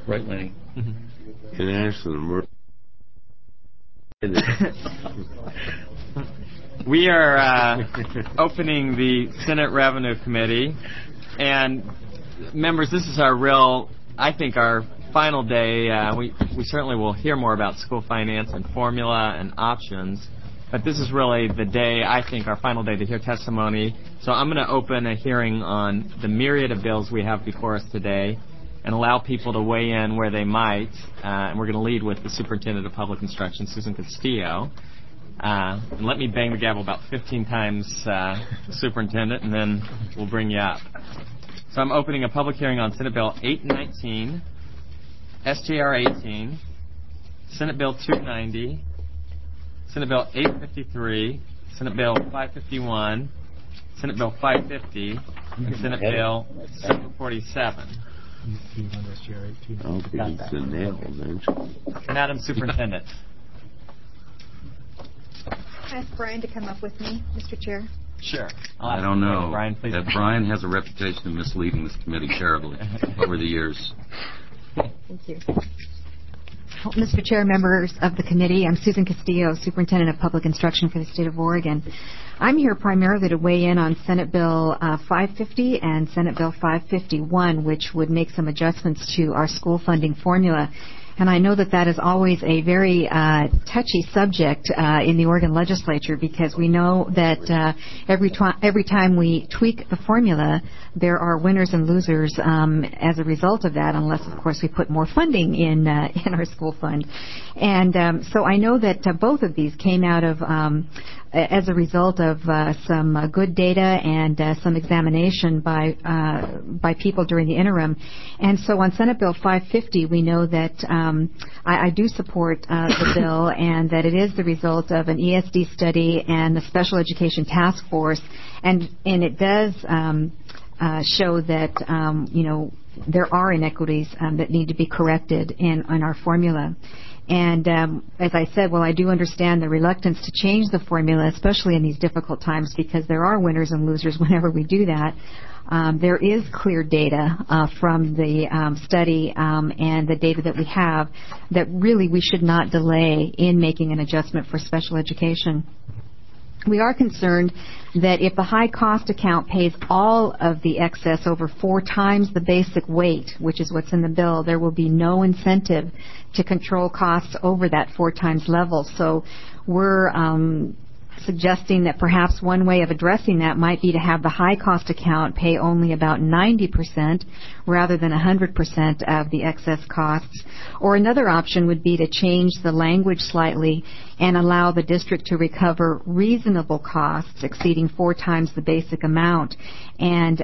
Right, Lenny? International. We are opening the Senate Revenue Committee, and members, this is I think our final day. We certainly will hear more about school finance and formula and options, but this is really the day, I think, our final day to hear testimony. So I'm going to open a hearing on the myriad of bills we have before us today and allow people to weigh in where they might. And we're going to lead with the Superintendent of Public Instruction, Susan Castillo. And let me bang the gavel about 15 times, Superintendent, and then we'll bring you up. So I'm opening a public hearing on Senate Bill 819, SJR 18, Senate Bill 290, Senate Bill 853, Senate Bill 551, Senate Bill 550, and Senate Bill 747. Madam Superintendent. Can I ask Brian to come up with me, Mr. Chair? Sure. I don't know. Brian, please. Brian has a reputation of misleading this committee terribly over the years. Thank you. Well, Mr. Chair, members of the committee, I'm Susan Castillo, Superintendent of Public Instruction for the State of Oregon. I'm here primarily to weigh in on Senate Bill 550 and Senate Bill 551, which would make some adjustments to our school funding formula. And I know that is always a very touchy subject in the Oregon legislature, because we know that every time we tweak the formula, there are winners and losers as a result of that, unless, of course, we put more funding in our school fund. And so I know that both of these came out of as a result of some good data and some examination by people during the interim. And so on Senate Bill 550, we know that I do support the bill, and that it is the result of an ESD study and the Special Education Task Force, and it does show that there are inequities that need to be corrected in our formula. And as I said, I do understand the reluctance to change the formula, especially in these difficult times, because there are winners and losers whenever we do that. There is clear data from the study and the data that we have that really we should not delay in making an adjustment for special education. We are concerned that if the high cost account pays all of the excess over 4 times the basic weight, which is what's in the bill, there will be no incentive to control costs over that 4 times level. So we're suggesting that perhaps one way of addressing that might be to have the high cost account pay only about 90% rather than 100% of the excess costs. Or another option would be to change the language slightly and allow the district to recover reasonable costs exceeding 4 times the basic amount. And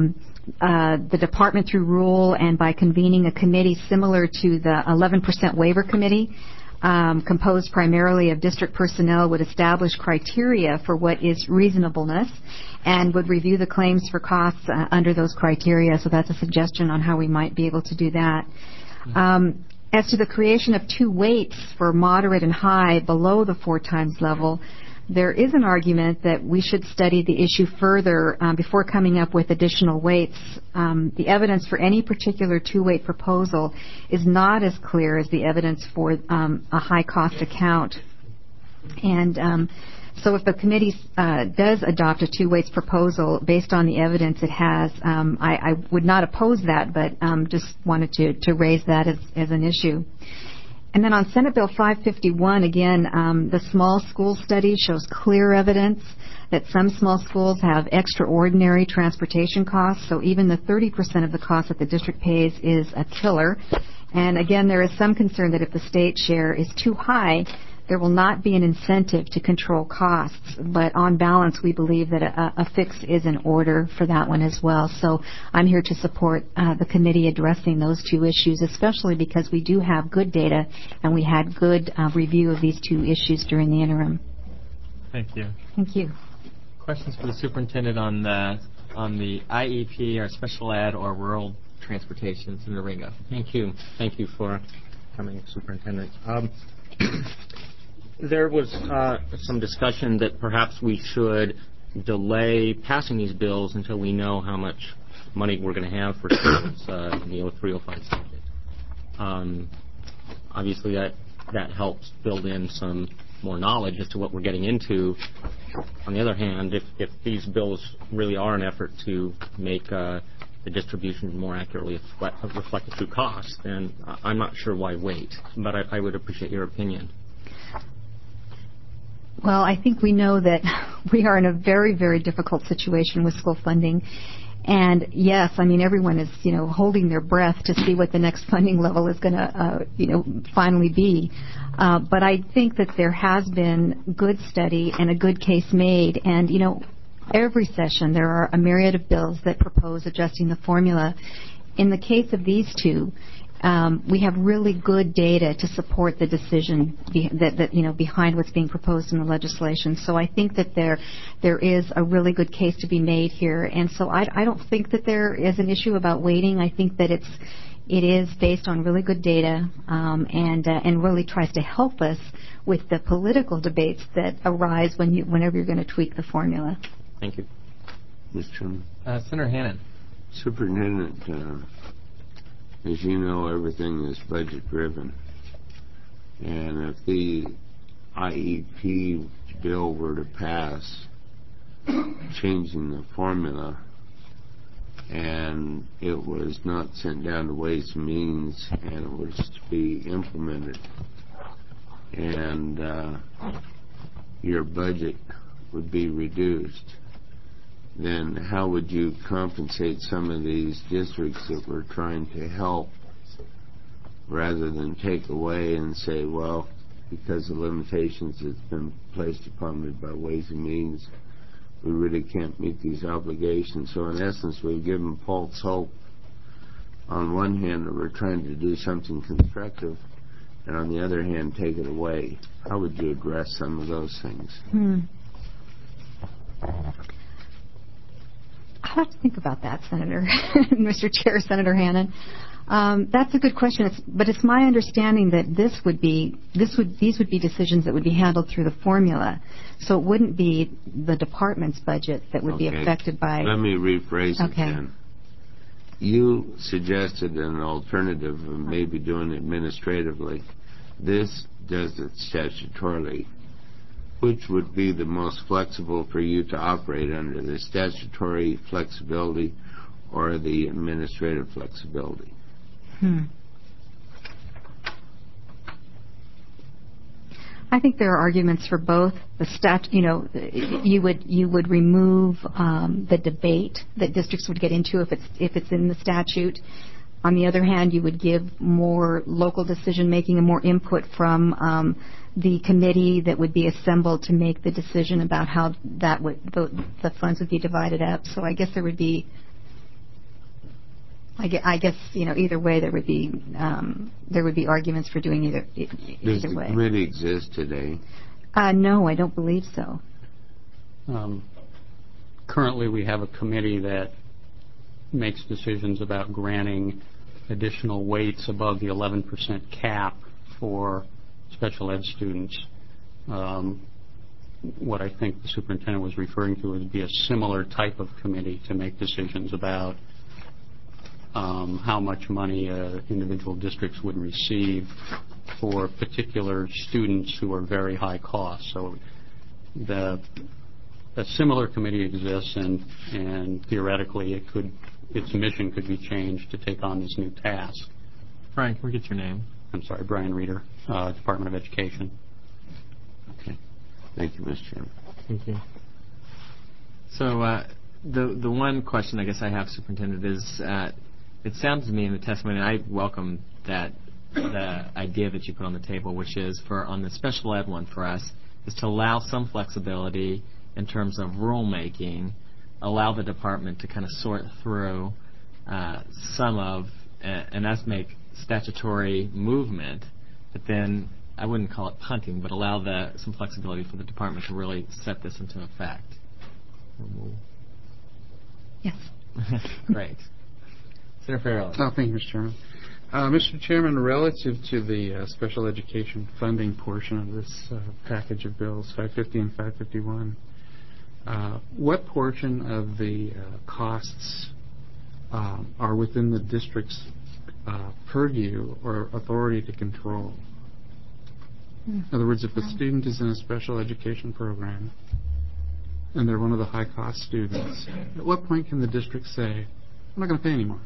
the department, through rule and by convening a committee similar to the 11% waiver committee, composed primarily of district personnel, would establish criteria for what is reasonableness and would review the claims for costs under those criteria. So that's a suggestion on how we might be able to do that. As to the creation of 2 weights for moderate and high below the 4 times level, there is an argument that we should study the issue further before coming up with additional weights. The evidence for any particular 2-weight proposal is not as clear as the evidence for a high-cost account. And so if the committee does adopt a 2-weights proposal based on the evidence it has, I would not oppose that, but just wanted to raise that as an issue. And then on Senate Bill 551, again, the small school study shows clear evidence that some small schools have extraordinary transportation costs, so even the 30% of the cost that the district pays is a killer. And again, there is some concern that if the state share is too high, there will not be an incentive to control costs. But on balance, we believe that a fix is in order for that one as well. So I'm here to support the committee addressing those 2 issues, especially because we do have good data and we had good review of these 2 issues during the interim. Thank you. Thank you. Questions for the superintendent on the IEP or special ed or rural transportation? Senator Ringo. Thank you. Thank you for coming, Superintendent. There was some discussion that perhaps we should delay passing these bills until we know how much money we're going to have for students in the 0305 subject. Obviously, that helps build in some more knowledge as to what we're getting into. On the other hand, if these bills really are an effort to make the distribution more accurately reflect the true cost, then I'm not sure why wait. But I would appreciate your opinion. Well, I think we know that we are in a very, very difficult situation with school funding. And yes, I mean, everyone is, holding their breath to see what the next funding level is going to, finally be. But I think that there has been good study and a good case made. And, every session there are a myriad of bills that propose adjusting the formula. In the case of these two, we have really good data to support the decision behind what's being proposed in the legislation. So I think that there is a really good case to be made here. And so I don't think that there is an issue about waiting. I think that it is based on really good data and really tries to help us with the political debates that arise whenever you're going to tweak the formula. Thank you. Mr. Chairman. Senator Hannan. Superintendent, as you know, everything is budget-driven. And if the IEP bill were to pass, changing the formula, and it was not sent down to Ways and Means, and it was to be implemented, and your budget would be reduced, then how would you compensate some of these districts that we're trying to help rather than take away and say, well, because of limitations that's been placed upon me by Ways and Means, we really can't meet these obligations. So in essence, we've given false hope on one hand that we're trying to do something constructive, and on the other hand, take it away. How would you address some of those things? I'll have to think about that, Senator, Mr. Chair, Senator Hannan. That's a good question, but it's my understanding that these would be decisions that would be handled through the formula, so it wouldn't be the department's budget that would be affected by. Let me rephrase it then. You suggested an alternative of maybe doing it administratively. This does it statutorily. Which would be the most flexible for you to operate under, the statutory flexibility or the administrative flexibility? I think there are arguments for both. You would remove the debate that districts would get into if it's in the statute. On the other hand, you would give more local decision making and more input from the committee that would be assembled to make the decision about how the funds would be divided up. So I guess there would be. I guess either way there would be arguments for doing either way. Does the committee exist today? No, I don't believe so. Currently, we have a committee that makes decisions about granting additional weights above the 11% cap for special ed students. What I think the superintendent was referring to would be a similar type of committee to make decisions about how much money individual districts would receive for particular students who are very high cost. So a similar committee exists, and theoretically its mission could be changed to take on this new task. Brian, can we get your name? I'm sorry, Brian Reeder, Department of Education. Okay. Thank you, Mr. Chairman. Thank you. So the one question I guess I have, Superintendent, is it sounds to me in the testimony, and I welcome the idea that you put on the table, which is on the special ed one for us, is to allow some flexibility in terms of rulemaking, allow the department to kind of sort through some of, and us make statutory movement, but then I wouldn't call it punting, but allow some flexibility for the department to really set this into effect. Yes. Great. Senator Farrell. Thank you, Mr. Chairman. Mr. Chairman, relative to the special education funding portion of this package of bills, 550 and 551, what portion of the costs are within the district's purview or authority to control. In other words, if a student is in a special education program and they're one of the high-cost students, at what point can the district say, I'm not going to pay anymore?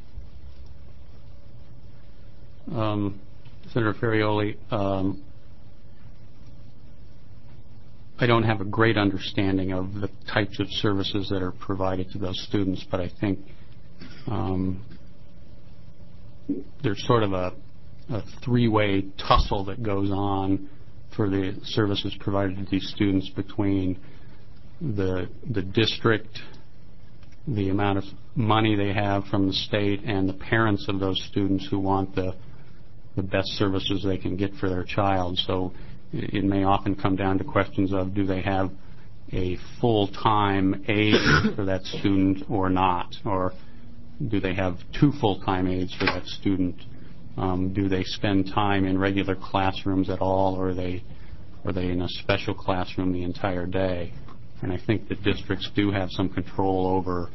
Senator Ferrioli, I don't have a great understanding of the types of services that are provided to those students, but I think there's sort of a three-way tussle that goes on for the services provided to these students between the district, the amount of money they have from the state, and the parents of those students who want the best services they can get for their child. So it may often come down to questions of, do they have a full-time aide for that student or not? Or do they have 2 full-time aides for that student? Do they spend time in regular classrooms at all, or are they in a special classroom the entire day? And I think the districts do have some control over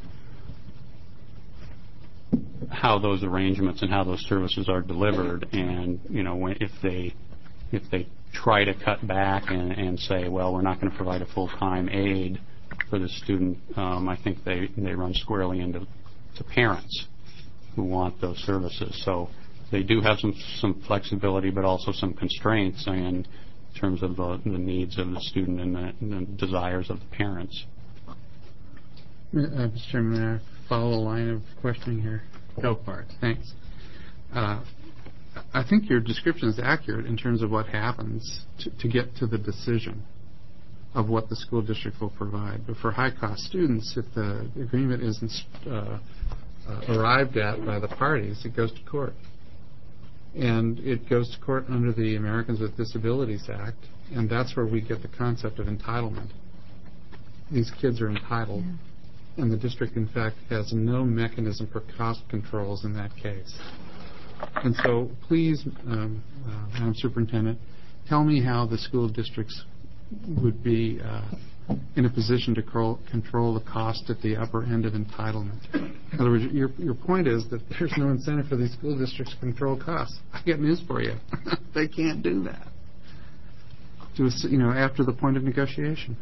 how those arrangements and how those services are delivered. And if they try to cut back and say, well, we're not going to provide a full-time aide for the student, I think they run squarely into parents who want those services. So they do have some flexibility, but also some constraints in terms of the needs of the student and the desires of the parents. Mr. Chairman, may I follow a line of questioning here? Go for it. Thanks. I think your description is accurate in terms of what happens to get to the decision of what the school district will provide. But for high-cost students, if the agreement isn't arrived at by the parties, it goes to court. And it goes to court under the Americans with Disabilities Act, and that's where we get the concept of entitlement. These kids are entitled, and the district, in fact, has no mechanism for cost controls in that case. And so, please, Madam Superintendent, tell me how the school districts would be in a position to control the cost at the upper end of entitlement. In other words, your point is that there's no incentive for these school districts to control costs. I got news for you. They can't do that. After the point of negotiation.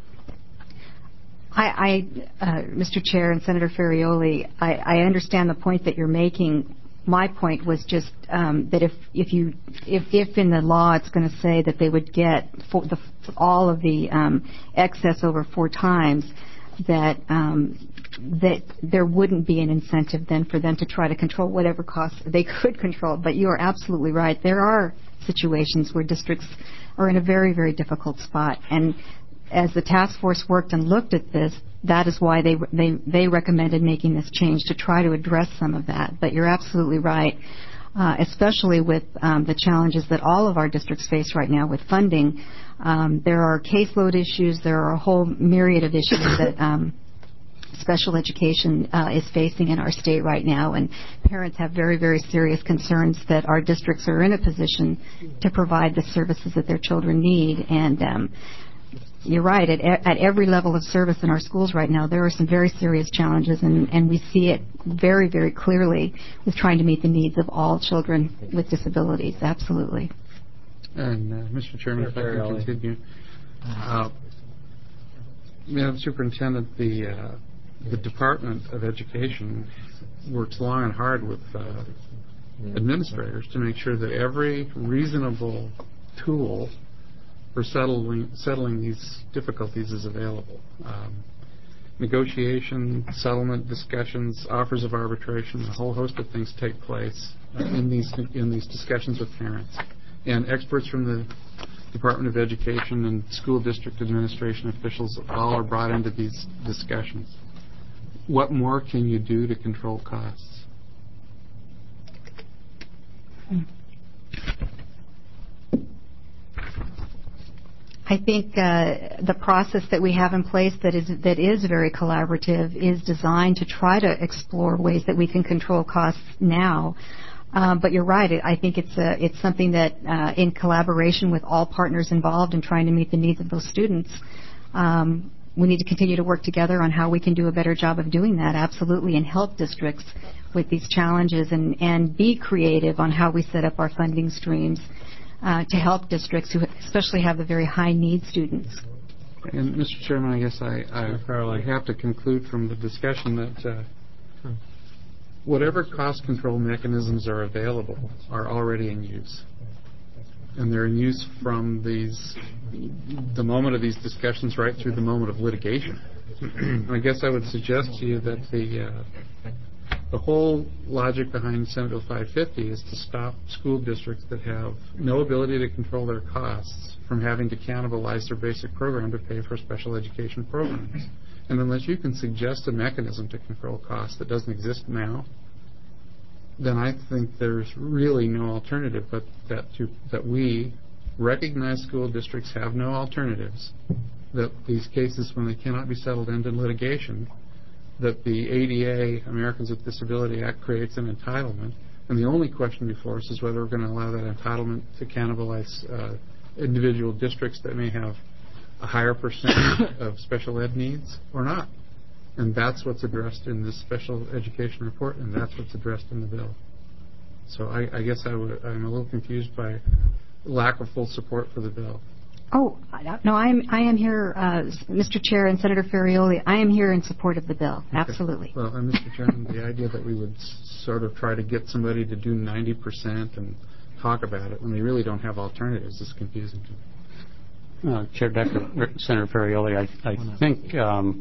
Mr. Chair and Senator Ferrioli, I understand the point that you're making. My point was just that if in the law it's going to say that they would get all of the excess over 4 times, that there wouldn't be an incentive then for them to try to control whatever costs they could control. But you are absolutely right. There are situations where districts are in a very, very difficult spot. And as the task force worked and looked at this, that is why they recommended making this change, to try to address some of that. But you're absolutely right, especially with the challenges that all of our districts face right now with funding. There are caseload issues. There are a whole myriad of issues that special education is facing in our state right now, and parents have very, very serious concerns that our districts are in a position to provide the services that their children need. And you're right. At every level of service in our schools right now, there are some very serious challenges, and we see it very, very clearly with trying to meet the needs of all children with disabilities. Absolutely. And Mr. Chairman, if I can continue. Madam Superintendent, the Department of Education works long and hard with administrators to make sure that every reasonable tool for settling these difficulties is available. Negotiation, settlement discussions, offers of arbitration, a whole host of things take place in these discussions with parents. And experts from the Department of Education and school district administration officials all are brought into these discussions. What more can you do to control costs? I think the process that we have in place that is very collaborative is designed to try to explore ways that we can control costs now. But you're right. I think it's something that, in collaboration with all partners involved in trying to meet the needs of those students, we need to continue to work together on how we can do a better job of doing that, absolutely, and help districts with these challenges and be creative on how we set up our funding streams to help districts who especially have the very high need students. And Mr. Chairman, I guess I have to conclude from the discussion that whatever cost control mechanisms are available are already in use. And they're in use from the moment of these discussions right through the moment of litigation. And I guess I would suggest to you that the whole logic behind Senate Bill 550 is to stop school districts that have no ability to control their costs from having to cannibalize their basic program to pay for special education programs. And unless you can suggest a mechanism to control costs that doesn't exist now, then I think there's really no alternative but that we recognize school districts have no alternatives, that these cases, when they cannot be settled end in litigation, that the ADA, Americans with Disability Act, creates an entitlement, and the only question before us is whether we're going to allow that entitlement to cannibalize individual districts that may have a higher percentage of special ed needs or not. And that's what's addressed in this special education report, and that's what's addressed in the bill. So I guess I'm a little confused by lack of full support for the bill. Oh, no, I am here, Mr. Chair and Senator Ferrioli, I am here in support of the bill, okay. Absolutely. Well, and Mr. Chairman, the idea that we would sort of try to get somebody to do 90% and talk about it when they really don't have alternatives is confusing to me. Chair Decker, Senator Ferrioli, I think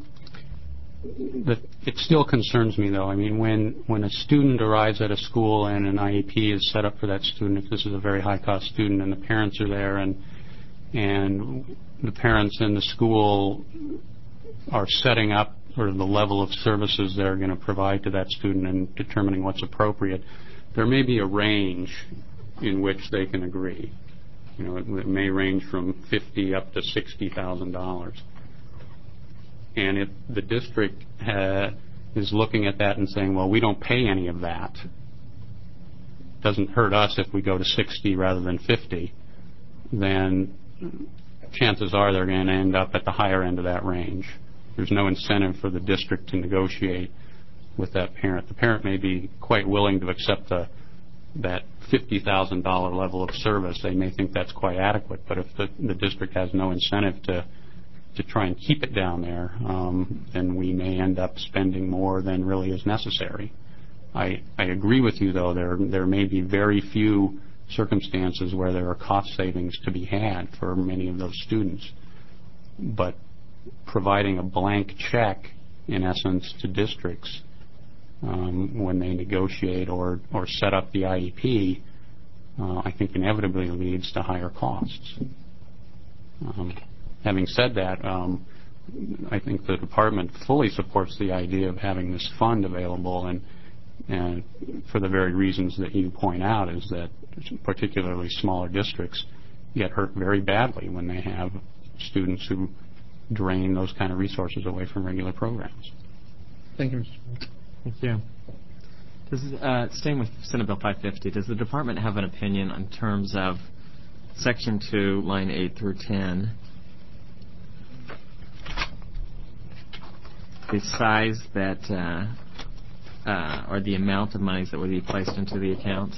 that it still concerns me, though. I mean, when a student arrives at a school and an IEP is set up for that student, if this is a very high-cost student and the parents are there and the parents in the school are setting up sort of the level of services they're going to provide to that student and determining what's appropriate, there may be a range in which they can agree. You know, it may range from $50,000 up to $60,000. And if the district is looking at that and saying, well, we don't pay any of that, it doesn't hurt us if we go to 60 rather than 50, then chances are they're going to end up at the higher end of that range. There's no incentive for the district to negotiate with that parent. The parent may be quite willing to accept that $50,000 level of service. They may think that's quite adequate, but if the district has no incentive to try and keep it down there, then we may end up spending more than really is necessary. I agree with you, though. There may be very few circumstances where there are cost savings to be had for many of those students. But providing a blank check, in essence, to districts when they negotiate or set up the IEP, I think inevitably leads to higher costs. Having said that, I think the department fully supports the idea of having this fund available, and for the very reasons that you point out, is that particularly smaller districts get hurt very badly when they have students who drain those kind of resources away from regular programs. Thank you, Mr. Chairman. Thank you. Staying with Senate Bill 550, does the department have an opinion in terms of Section 2, line 8 through 10, the size that or the amount of monies that would be placed into the account?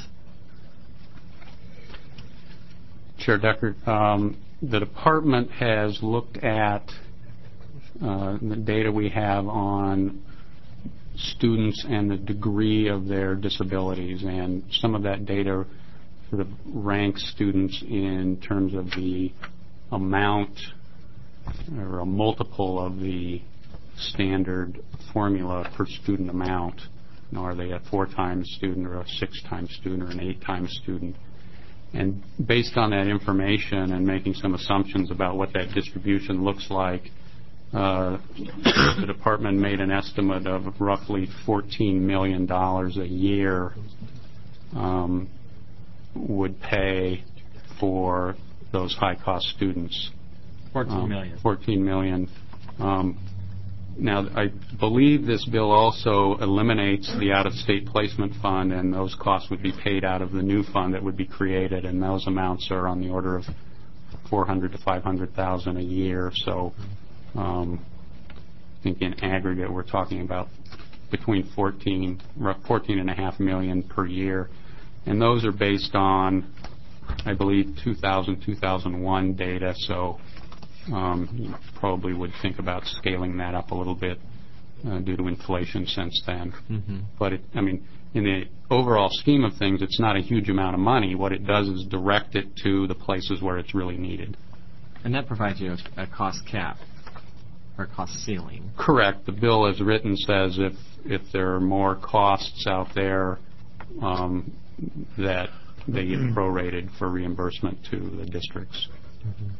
Chair Decker, the department has looked at the data we have on students and the degree of their disabilities, and some of that data sort of ranks students in terms of the amount or a multiple of the standard formula per student amount. You know, are they a 4 times student or a 6 times student or an 8 times student? And based on that information and making some assumptions about what that distribution looks like, the department made an estimate of roughly $14 million a year would pay for those high-cost students. $14 million. $14 million. Now, I believe this bill also eliminates the out-of-state placement fund, and those costs would be paid out of the new fund that would be created, and those amounts are on the order of $400,000 to $500,000 a year. So think in aggregate we're talking about between 14.5 million per year. And those are based on, I believe, 2000-2001 data, so you probably would think about scaling that up a little bit due to inflation since then. Mm-hmm. But, in the overall scheme of things, it's not a huge amount of money. What it does is direct it to the places where it's really needed. And that provides you a cost cap or cost ceiling. Correct. The bill as written says if there are more costs out there that they get prorated for reimbursement to the districts. Mm-hmm.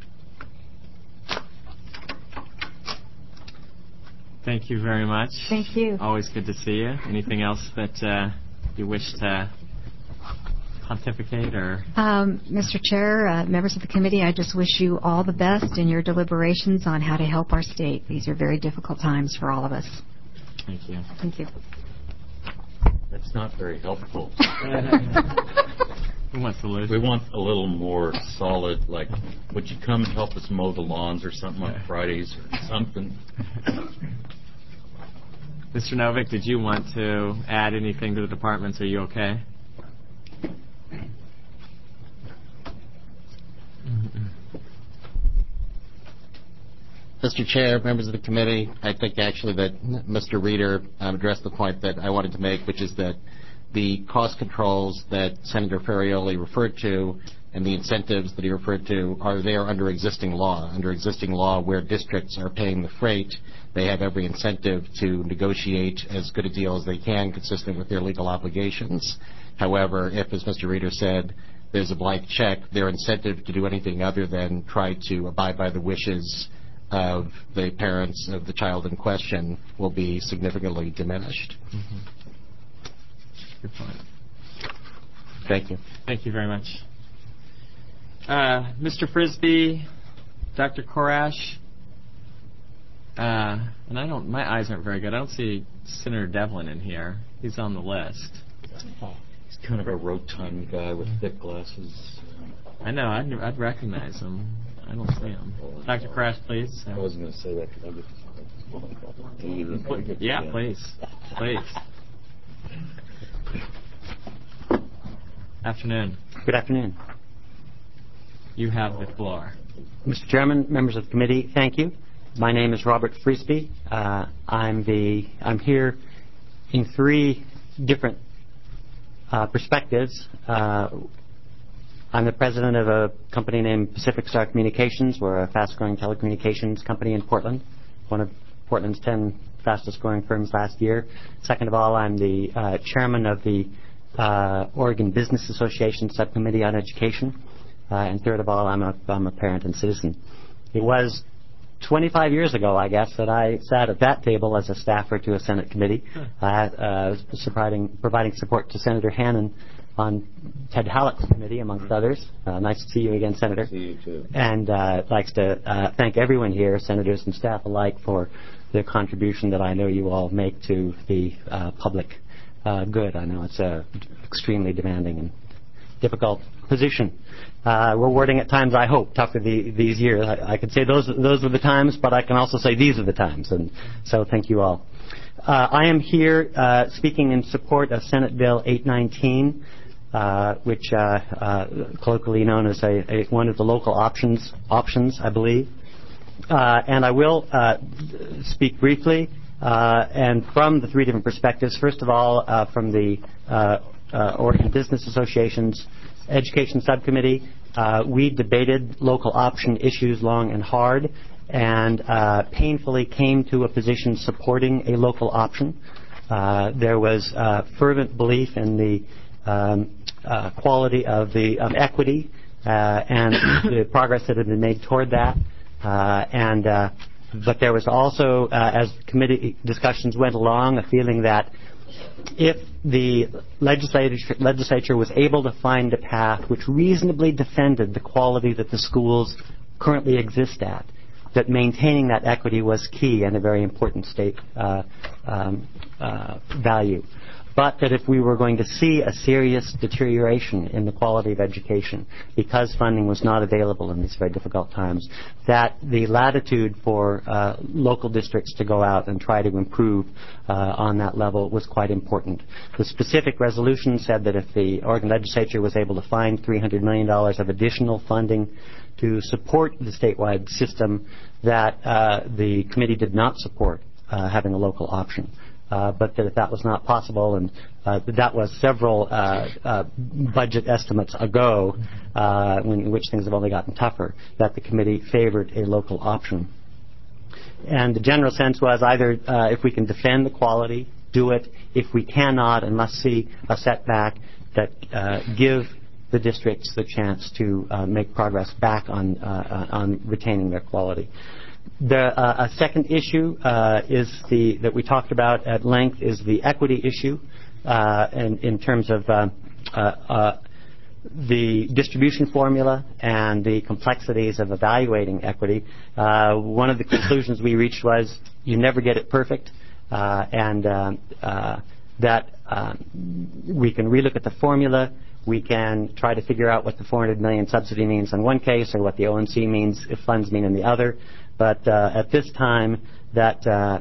Thank you very much. Thank you. Always good to see you. Anything else that you wish to pontificate or? Mr. Chair, members of the committee, I just wish you all the best in your deliberations on how to help our state. These are very difficult times for all of us. Thank you. Thank you. That's not very helpful. Who wants to lose? We want a little more solid, like, would you come and help us mow the lawns or something on Fridays or something? Mr. Novick, did you want to add anything to the departments? Are you okay? Mr. Chair, members of the committee, I think actually that Mr. Reeder addressed the point that I wanted to make, which is that the cost controls that Senator Ferrioli referred to and the incentives that he referred to are there under existing law. Under existing law, where districts are paying the freight, they have every incentive to negotiate as good a deal as they can consistent with their legal obligations. However, if, as Mr. Reeder said, there's a blank check, their incentive to do anything other than try to abide by the wishes of the parents of the child in question will be significantly diminished. Mm-hmm. Good point. Thank you. Thank you very much. Mr. Frisbee, Dr. Korash, and my eyes aren't very good. I don't see Senator Devlin in here. He's on the list. He's kind of a rotund guy with thick glasses. I know. I'd recognize him. I don't see him. Dr. Korash, please. I wasn't going to say that. Yeah, please. Please. Afternoon. Good afternoon. You have the floor. Mr. Chairman, members of the committee, thank you. My name is Robert Frisbee. I'm here in three different perspectives. I'm the president of a company named Pacific Star Communications. We're a fast-growing telecommunications company in Portland, one of Portland's 10 fastest-growing firms last year. Second of all, I'm the chairman of the Oregon Business Association Subcommittee on Education. And third of all, I'm a parent and citizen. It was 25 years ago, I guess, that I sat at that table as a staffer to a Senate committee, providing support to Senator Hannan on Ted Halleck's committee, amongst others. Nice to see you again, Senator. See you too. And I'd like to thank everyone here, senators and staff alike, for their contribution that I know you all make to the public good. I know it's an extremely demanding and difficult position. Rewarding at times, I hope, tougher these years. I could say those are the times, but I can also say these are the times. And so thank you all. I am here speaking in support of Senate Bill 819, which colloquially known as one of the local options, I believe. And I will speak briefly and from the three different perspectives. First of all, from the Oregon Business Association's Education Subcommittee, we debated local option issues long and hard and painfully came to a position supporting a local option. There was fervent belief in the quality of equity and the progress that had been made toward that. But there was also, as committee discussions went along, a feeling that if the legislature was able to find a path which reasonably defended the quality that the schools currently exist at, that maintaining that equity was key and a very important state value. but that if we were going to see a serious deterioration in the quality of education because funding was not available in these very difficult times, that the latitude for local districts to go out and try to improve on that level was quite important. The specific resolution said that if the Oregon legislature was able to find $300 million of additional funding to support the statewide system, that the committee did not support having a local option. But that if that was not possible, and that was several budget estimates ago, in which things have only gotten tougher, that the committee favored a local option. And the general sense was either if we can defend the quality, do it. If we cannot and must see a setback, that give the districts the chance to make progress back on retaining their quality. A second issue that we talked about at length is the equity issue in terms of the distribution formula and the complexities of evaluating equity. One of the conclusions we reached was you never get it perfect, and that we can relook at the formula. We can try to figure out what the $400 million subsidy means in one case or what the ONC means if funds mean in the other. But at this time, that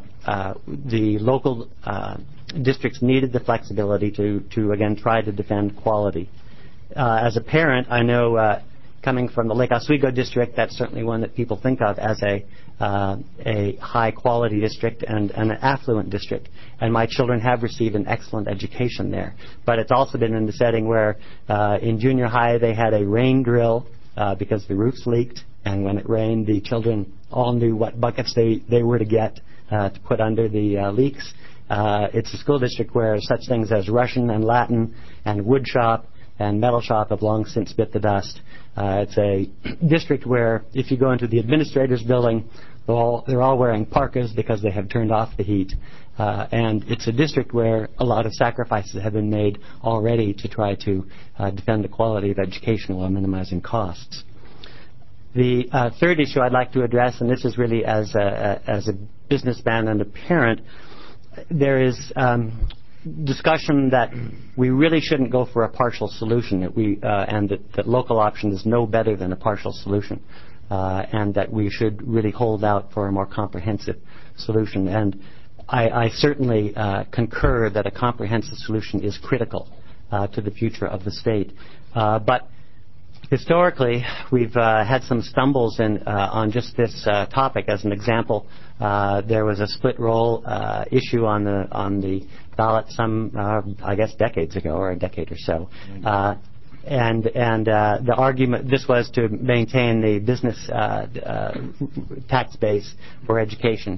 the local districts needed the flexibility to again try to defend quality. As a parent, I know coming from the Lake Oswego district, that's certainly one that people think of as a high-quality district and an affluent district. And my children have received an excellent education there. But it's also been in the setting where in junior high they had a rain drill because the roofs leaked. And when it rained, the children all knew what buckets they were to get to put under the leaks. It's a school district where such things as Russian and Latin and wood shop and metal shop have long since bit the dust. It's a district where if you go into the administrator's building, they're all wearing parkas because they have turned off the heat. And it's a district where a lot of sacrifices have been made already to try to defend the quality of education while minimizing costs. The third issue I'd like to address, and this is really as a businessman and a parent, there is discussion that we really shouldn't go for a partial solution, that local option is no better than a partial solution, and that we should really hold out for a more comprehensive solution. And I certainly concur that a comprehensive solution is critical to the future of the state. But historically, we've had some stumbles on just this topic. As an example, there was a split roll issue on the ballot some, I guess, decades ago, or a decade or so. And the argument, this was to maintain the business tax base for education.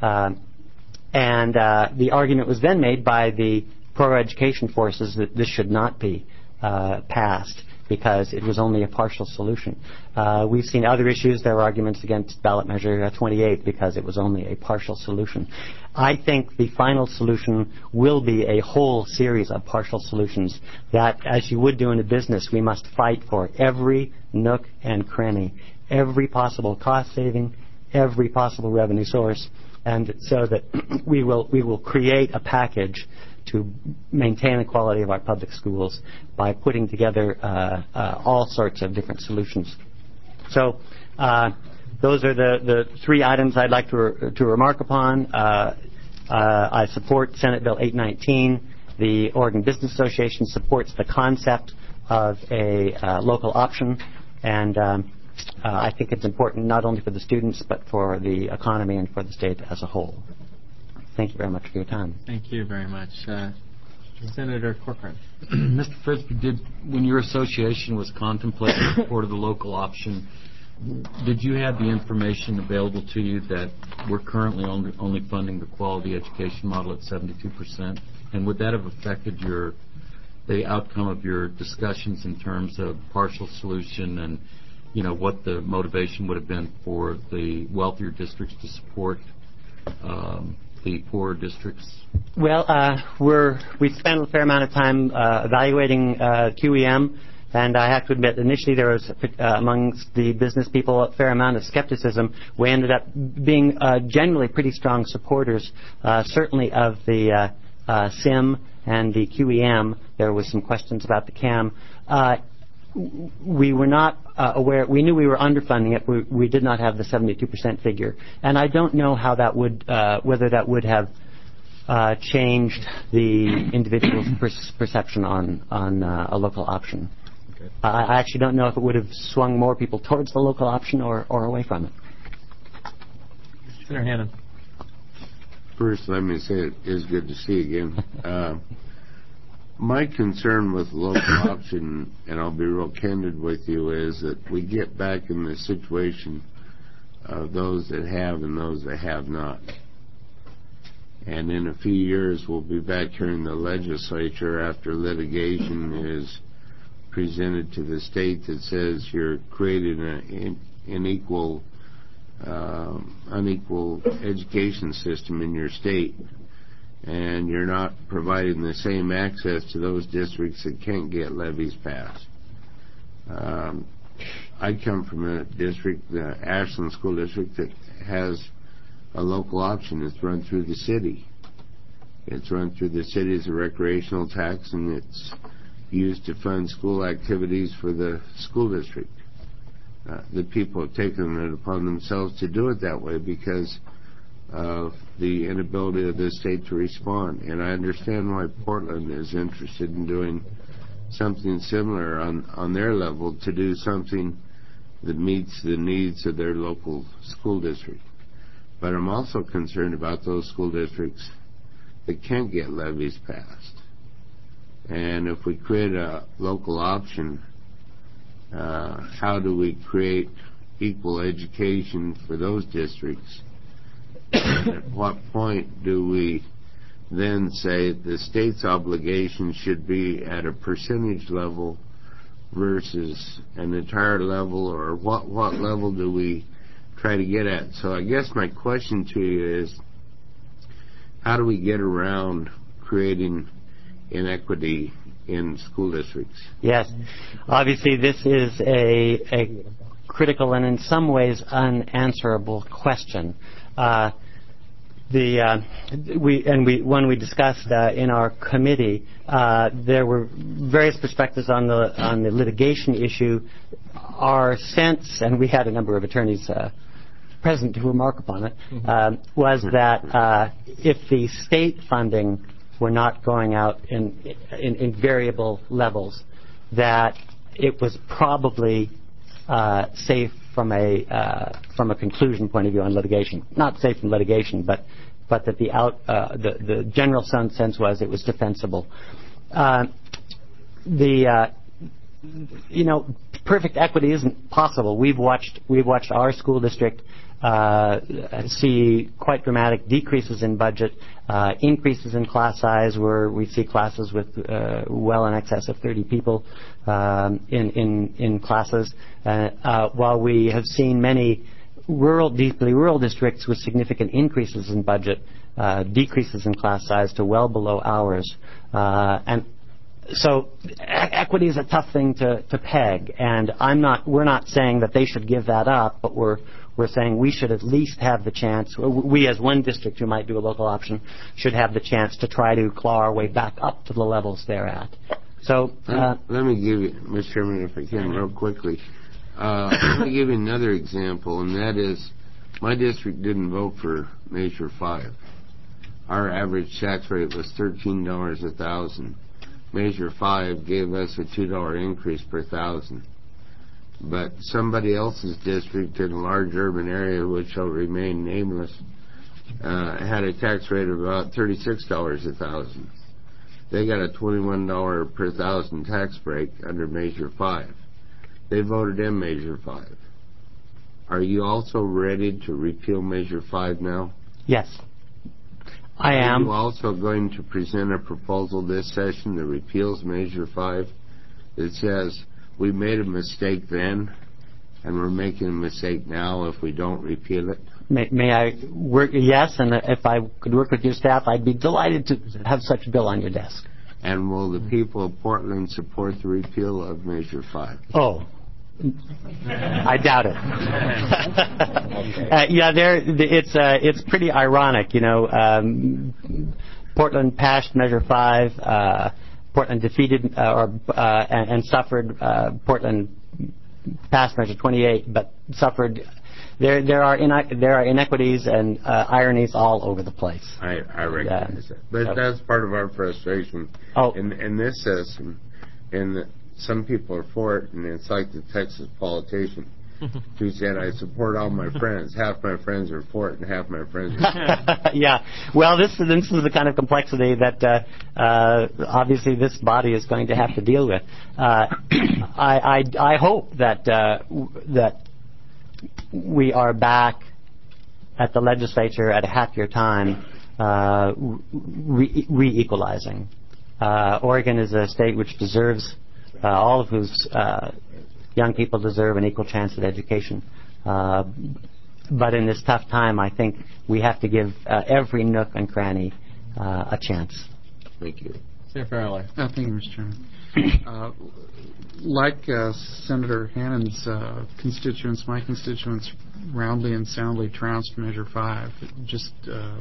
And the argument was then made by the pro-education forces that this should not be passed because it was only a partial solution. We've seen other issues. There were arguments against ballot measure 28 because it was only a partial solution. I think the final solution will be a whole series of partial solutions that, as you would do in a business, we must fight for every nook and cranny, every possible cost saving, every possible revenue source, and so that we will create a package to maintain the quality of our public schools by putting together all sorts of different solutions. So those are the three items I'd like to remark upon. I support Senate Bill 819. The Oregon Business Association supports the concept of a local option, and I think it's important not only for the students but for the economy and for the state as a whole. Thank you very much for your time. Thank you very much. Senator Corcoran. Mr. Frisby, when your association was contemplating support of the local option, did you have the information available to you that we're currently only funding the quality education model at 72%? And would that have affected the outcome of your discussions in terms of partial solution and, what the motivation would have been for the wealthier districts to support the poorer districts? Well, we spent a fair amount of time evaluating QEM, and I have to admit, initially there was, amongst the business people, a fair amount of skepticism. We ended up being generally pretty strong supporters, certainly of the SIM and the QEM. There was some questions about the CAM. We were not aware. We knew we were underfunding it. We did not have the 72% figure, and I don't know how that would, whether that would have changed the individual's perception on a local option. Okay. I actually don't know if it would have swung more people towards the local option or away from it. Senator Hannan. First, let me say it is good to see you again. My concern with local option, and I'll be real candid with you, is that we get back in the situation of those that have and those that have not. And in a few years, we'll be back here in the legislature after litigation is presented to the state that says you're creating an unequal education system in your state, and you're not providing the same access to those districts that can't get levies passed. I come from a district, the Ashland School District, that has a local option. It's run through the city. It's run through the city as a recreational tax, and it's used to fund school activities for the school district. The people have taken it upon themselves to do it that way because of the inability of the state to respond. And I understand why Portland is interested in doing something similar on their level, to do something that meets the needs of their local school district. But I'm also concerned about those school districts that can't get levies passed. And if we create a local option, how do we create equal education for those districts? And at what point do we then say the state's obligation should be at a percentage level versus an entire level, or what level do we try to get at? So I guess my question to you is, how do we get around creating inequity in school districts? Yes. Obviously, this is a critical and in some ways unanswerable question. When we discussed in our committee, there were various perspectives on the litigation issue. Our sense, and we had a number of attorneys present to remark upon it, was that if the state funding were not going out in variable levels, that it was probably safe from a conclusion point of view on litigation. Not safe from litigation, but that the general sense was it was defensible. Perfect equity isn't possible. We've watched our school district see quite dramatic decreases in budget, increases in class size, where we see classes with well in excess of 30 people in classes, while we have seen many deeply rural districts with significant increases in budget, decreases in class size to well below ours. And so equity is a tough thing to peg, and we're not saying that they should give that up, but we're saying we should at least have the chance, we as one district who might do a local option should have the chance to try to claw our way back up to the levels they're at. So let me give you, Mr. Chairman, if I can, real quickly. Let me give you another example, and that is my district didn't vote for Measure 5. Our average tax rate was $13 a thousand. Measure 5 gave us a $2 increase per thousand. But somebody else's district in a large urban area, which shall remain nameless, had a tax rate of about $36 a thousand. They got a $21 per thousand tax break under Measure 5. They voted in Measure 5. Are you also ready to repeal Measure 5 now? Yes, I am. Are you also going to present a proposal this session that repeals Measure 5 that says we made a mistake then and we're making a mistake now if we don't repeal it? May I work? Yes, and if I could work with your staff, I'd be delighted to have such a bill on your desk. And will the people of Portland support the repeal of Measure 5? Oh, I doubt it. Yeah, it's pretty ironic, Portland passed Measure 5. Portland defeated and suffered. Portland passed Measure 28, but suffered. There are inequities and ironies all over the place. I recognize that, but that's part of our frustration in this system. And some people are for it, and it's like the Texas politician who said, "I support all my friends. Half my friends are for it, and half my friends are." Yeah. Well, this is the kind of complexity that obviously this body is going to have to deal with. I hope that we are back at the legislature at a happier time, re-equalizing. Oregon is a state which deserves, all of whose young people deserve an equal chance at education. But in this tough time, I think we have to give every nook and cranny a chance. Thank you. Senator Farrelly. Thank you, Mr. Chairman. Like Senator Hannon's constituents, my constituents roundly and soundly trounced Measure 5. Just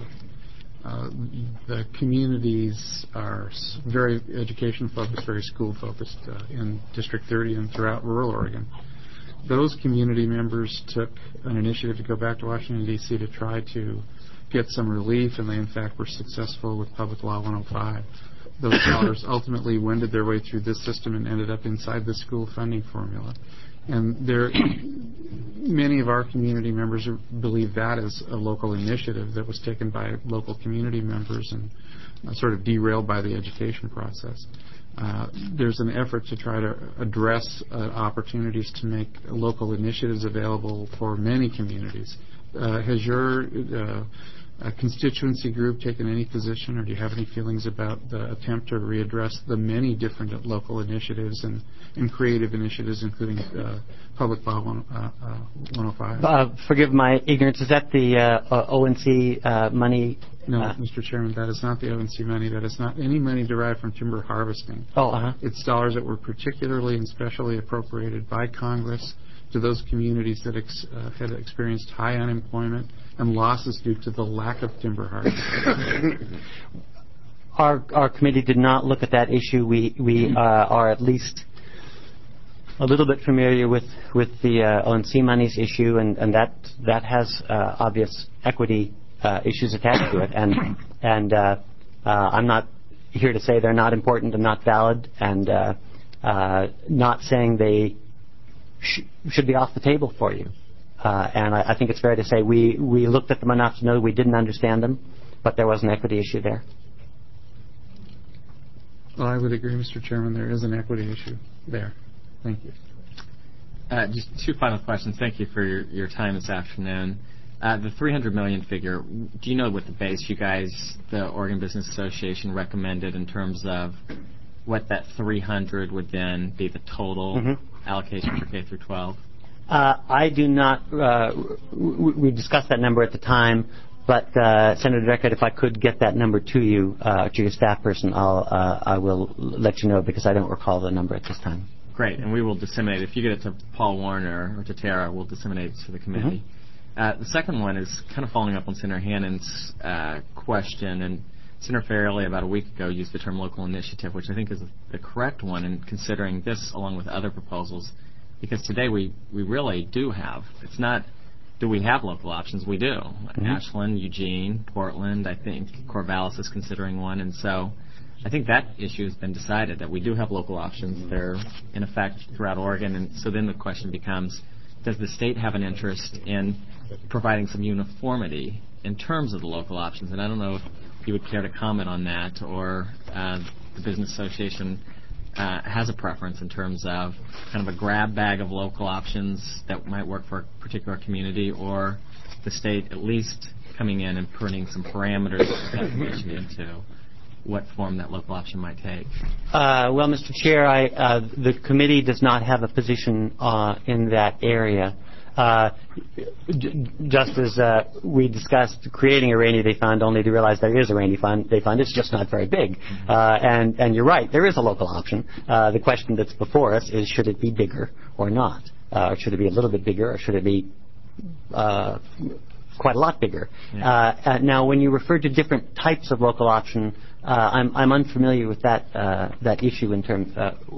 the communities are very education-focused, very school-focused in District 30 and throughout rural Oregon. Those community members took an initiative to go back to Washington, D.C. to try to get some relief, and they, in fact, were successful with Public Law 105. Those dollars ultimately wended their way through this system and ended up inside the school funding formula. And many of our community members believe that is a local initiative that was taken by local community members and sort of derailed by the education process. There's an effort to try to address opportunities to make local initiatives available for many communities. Has your constituency group taken any position, or do you have any feelings about the attempt to readdress the many different local initiatives and creative initiatives, including Public Law 105? Forgive my ignorance. Is that the ONC money? No, Mr. Chairman, that is not the ONC money. That is not any money derived from timber harvesting. It's dollars that were particularly and specially appropriated by Congress to those communities that had experienced high unemployment and losses due to the lack of timber harvesting. Our committee did not look at that issue. We are at least a little bit familiar with the ONC monies issue, and that has obvious equity issues attached to it. And I'm not here to say they're not important and not valid, and not saying they should be off the table for you. And I think it's fair to say we looked at them enough to know we didn't understand them, but there was an equity issue there. Well, I would agree, Mr. Chairman. There is an equity issue there. Thank you. Just two final questions. Thank you for your time this afternoon. The $300 million figure, do you know what the base you guys, the Oregon Business Association, recommended in terms of what that 300 would then be the total allocation for K through 12? I do not. We discussed that number at the time, but Senator Deckard, if I could get that number to you, to your staff person, I will let you know, because I don't recall the number at this time. Great, and we will disseminate. If you get it to Paul Warner or to Tara, we'll disseminate it to the committee. The second one is kind of following up on Senator Hannon's question, and Senator Farrelly about a week ago used the term local initiative, which I think is the correct one in considering this along with other proposals, because today we really do have, it's not do we have local options, we do. Ashland, Eugene, Portland, I think Corvallis is considering one, and so I think that issue has been decided, that we do have local options. They're in effect throughout Oregon, and so then the question becomes, does the state have an interest in providing some uniformity in terms of the local options? And I don't know if you would care to comment on that, or the Business Association has a preference in terms of kind of a grab bag of local options that might work for a particular community, or the state at least coming in and putting some parameters of definition into what form that local option might take. Well, Mr. Chair, the committee does not have a position in that area. Just as we discussed creating a rainy day fund, only to realize there is a rainy day fund. It's just not very big. And you're right, there is a local option. The question that's before us is, should it be bigger or not? Should it be a little bit bigger, or should it be quite a lot bigger. Yeah. Now, when you refer to different types of local option, I'm unfamiliar with that issue in terms.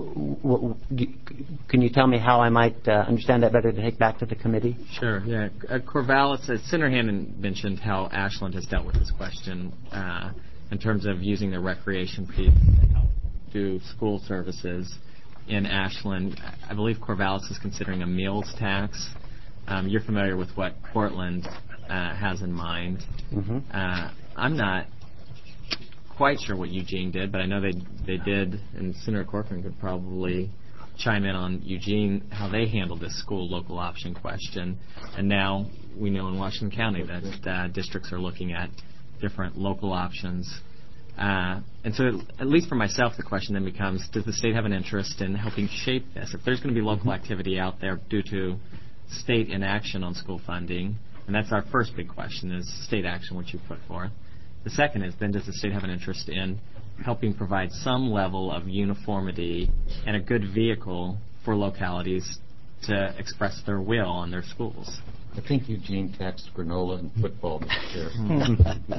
Can you tell me how I might understand that better to take back to the committee? Sure. Yeah. Corvallis, Senator Hannon mentioned how Ashland has dealt with this question in terms of using the recreation fee to help do school services in Ashland. I believe Corvallis is considering a meals tax. You're familiar with what Portland has in mind. Mm-hmm. I'm not quite sure what Eugene did, but I know they did, and Senator Corcoran could probably chime in on Eugene, how they handled this school local option question. And now we know in Washington County that districts are looking at different local options. And so, at least for myself, the question then becomes, does the state have an interest in helping shape this? If there's going to be local activity out there due to state inaction on school funding, and that's our first big question, is state action, which you put forth. The second is, then does the state have an interest in helping provide some level of uniformity and a good vehicle for localities to express their will on their schools? I think Eugene taxed granola and football this year.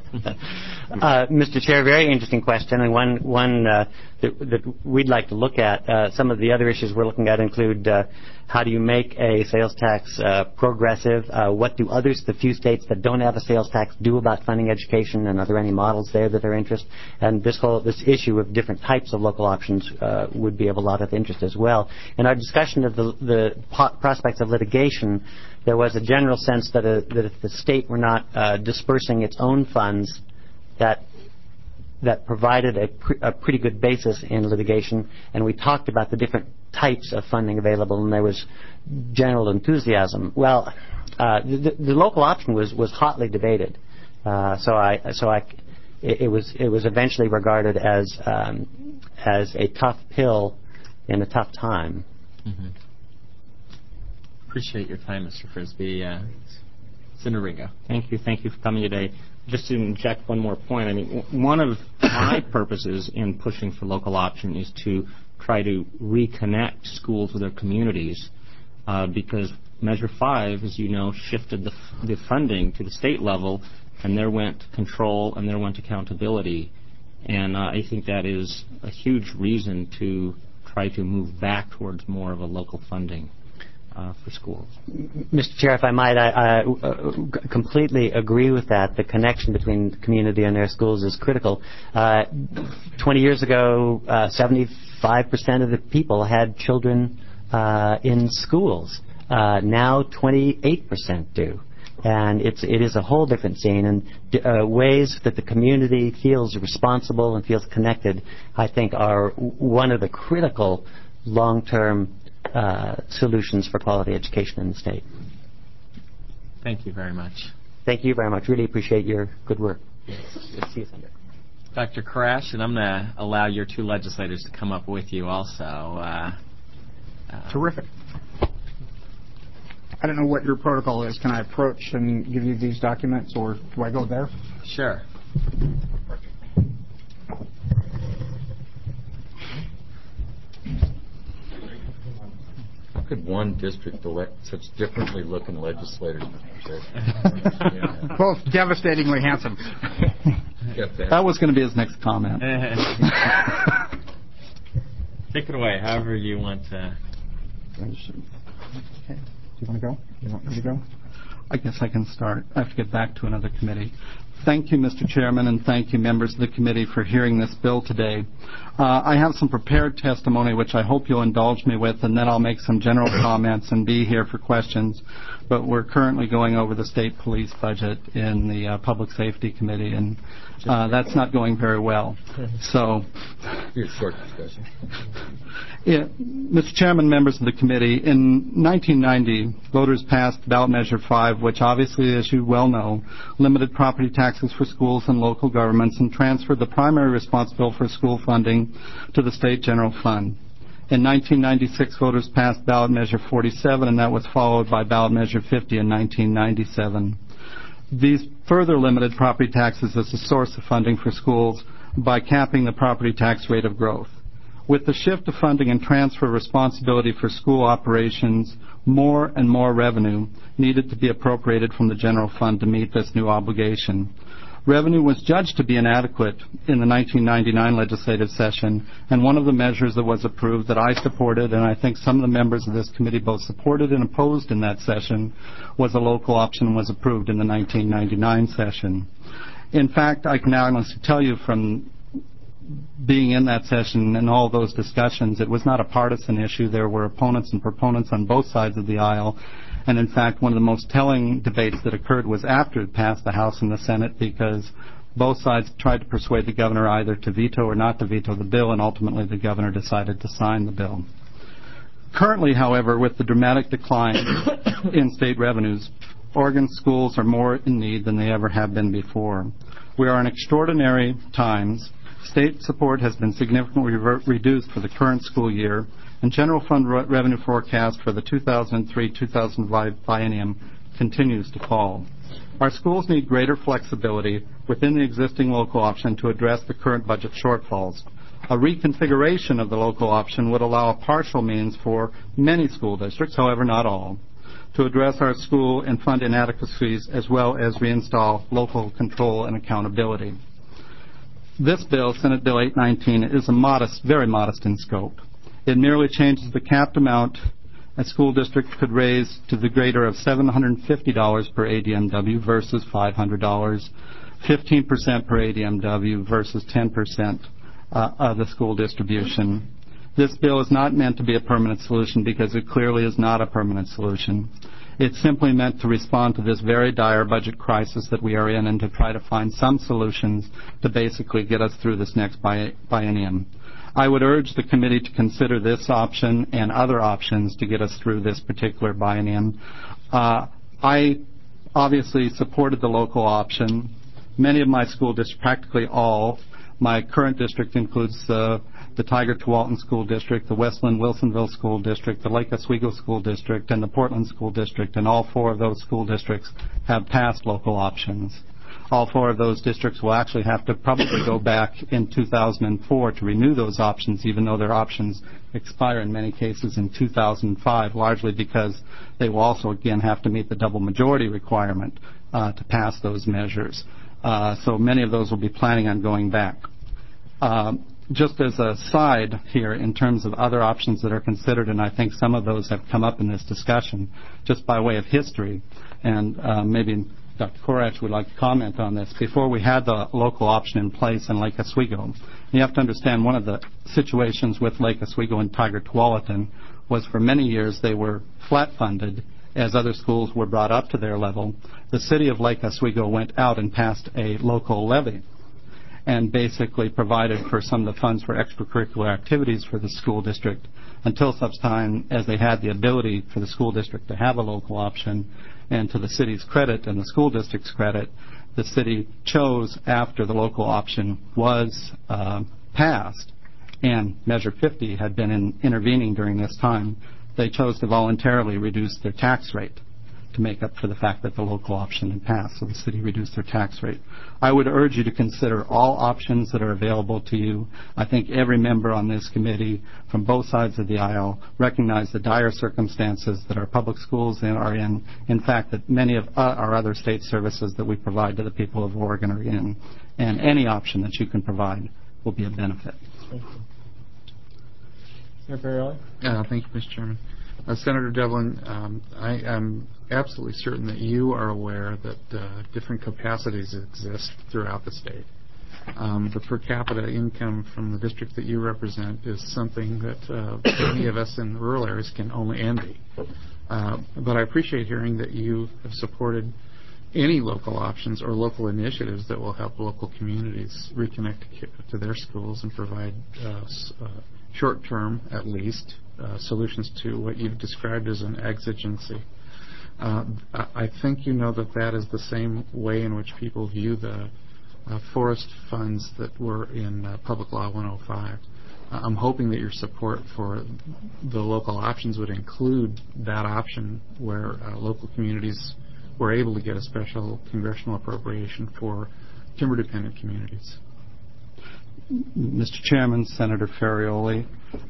Mr. Chair, very interesting question, and one that we'd like to look at. Some of the other issues we're looking at include how do you make a sales tax progressive? What do the few states that don't have a sales tax do about funding education, and are there any models there that are of interest? And this issue of different types of local options would be of a lot of interest as well. In our discussion of the prospects of litigation, there was a general sense that if the state were not dispersing its own funds, that provided a pretty good basis in litigation. And we talked about the different types of funding available, and there was general enthusiasm. Well, the local option was hotly debated, it was eventually regarded as a tough pill in a tough time. Mm-hmm. Appreciate your time, Mr. Frisbee. Senator Ringo. Thank you for coming today. Just to inject one more point, I mean, one of my purposes in pushing for local option is to try to reconnect schools with their communities, because Measure 5, as you know, shifted the funding to the state level, and there went control and there went accountability. And I think that is a huge reason to try to move back towards more of a local funding for schools. Mr. Chair, if I might, I completely agree with that. The connection between the community and their schools is critical. 20 years ago, 75% of the people had children in schools. Now 28% do. And it is a whole different scene, and ways that the community feels responsible and feels connected, I think, are one of the critical long-term solutions for quality education in the state. Thank you very much. Thank you very much. Really appreciate your good work. Yes. See you, Senator. Dr. Koresh, and I'm going to allow your two legislators to come up with you also. Terrific. I don't know what your protocol is. Can I approach and give you these documents, or do I go there? Sure. How could one district elect such differently looking legislators? Both devastatingly handsome. That was going to be his next comment. Take it away, however you want to. Okay. Do you want to go? You want me to go? I guess I can start. I have to get back to another committee. Thank you, Mr. Chairman, and thank you, members of the committee, for hearing this bill today. I have some prepared testimony, which I hope you'll indulge me with, and then I'll make some general comments and be here for questions. But we're currently going over the state police budget in the Public Safety Committee, and that's not going very well. So, Your short discussion. Yeah, Mr. Chairman, members of the committee, in 1990, voters passed Ballot Measure 5, which obviously, as you well know, limited property taxes for schools and local governments and transferred the primary responsibility for school funding to the state general fund. In 1996, voters passed Ballot Measure 47, and that was followed by Ballot Measure 50 in 1997. These further limited property taxes as a source of funding for schools by capping the property tax rate of growth. With the shift of funding and transfer of responsibility for school operations, more and more revenue needed to be appropriated from the general fund to meet this new obligation. Revenue was judged to be inadequate in the 1999 legislative session, and one of the measures that was approved that I supported, and I think some of the members of this committee both supported and opposed in that session, was a local option and was approved in the 1999 session. In fact, I can honestly tell you from being in that session and all those discussions, it was not a partisan issue. There were opponents and proponents on both sides of the aisle. And in fact, one of the most telling debates that occurred was after it passed the House and the Senate, because both sides tried to persuade the governor either to veto or not to veto the bill, and ultimately the governor decided to sign the bill. Currently, however, with the dramatic decline in state revenues, Oregon schools are more in need than they ever have been before. We are in extraordinary times. State support has been significantly reduced for the current school year, and general fund revenue forecast for the 2003-2005 biennium continues to fall. Our schools need greater flexibility within the existing local option to address the current budget shortfalls. A reconfiguration of the local option would allow a partial means for many school districts, however not all, to address our school and fund inadequacies as well as reinstall local control and accountability. This bill, Senate Bill 819, is very modest in scope. It merely changes the capped amount a school district could raise to the greater of $750 per ADMW versus $500, 15% per ADMW versus 10% of the school distribution. This bill is not meant to be a permanent solution because it clearly is not a permanent solution. It's simply meant to respond to this very dire budget crisis that we are in and to try to find some solutions to basically get us through this next biennium. I would urge the committee to consider this option and other options to get us through this particular biennium. I obviously supported the local option. Many of my school districts, practically all, my current district includes the Tigard-Tualatin School District, the Westland-Wilsonville School District, the Lake Oswego School District, and the Portland School District, and all four of those school districts have passed local options. All four of those districts will actually have to probably go back in 2004 to renew those options, even though their options expire in many cases in 2005, largely because they will also again have to meet the double majority requirement to pass those measures. So many of those will be planning on going back. Just as a side here, in terms of other options that are considered, and I think some of those have come up in this discussion, just by way of history, and maybe Dr. Korach would like to comment on this. Before we had the local option in place in Lake Oswego, you have to understand one of the situations with Lake Oswego and Tigard-Tualatin was for many years they were flat funded as other schools were brought up to their level. The city of Lake Oswego went out and passed a local levy and basically provided for some of the funds for extracurricular activities for the school district until such time as they had the ability for the school district to have a local option. And to the city's credit and the school district's credit, the city chose, after the local option was passed and Measure 50 had been intervening during this time, they chose to voluntarily reduce their tax rate to make up for the fact that the local option had passed, so the city reduced their tax rate. I would urge you to consider all options that are available to you. I think every member on this committee from both sides of the aisle recognize the dire circumstances that our public schools are in fact, that many of our other state services that we provide to the people of Oregon are in, and any option that you can provide will be a benefit. Thank you. Senator Ferrielli? Thank you, Mr. Chairman. Senator Devlin, I am absolutely certain that you are aware that different capacities exist throughout the state. The per capita income from the district that you represent is something that many of us in the rural areas can only envy. But I appreciate hearing that you have supported any local options or local initiatives that will help local communities reconnect to their schools and provide short-term, at least, solutions to what you've described as an exigency. I think you know that is the same way in which people view the forest funds that were in Public Law 105. I'm hoping that your support for the local options would include that option where local communities were able to get a special congressional appropriation for timber-dependent communities. Mr. Chairman, Senator Ferrioli,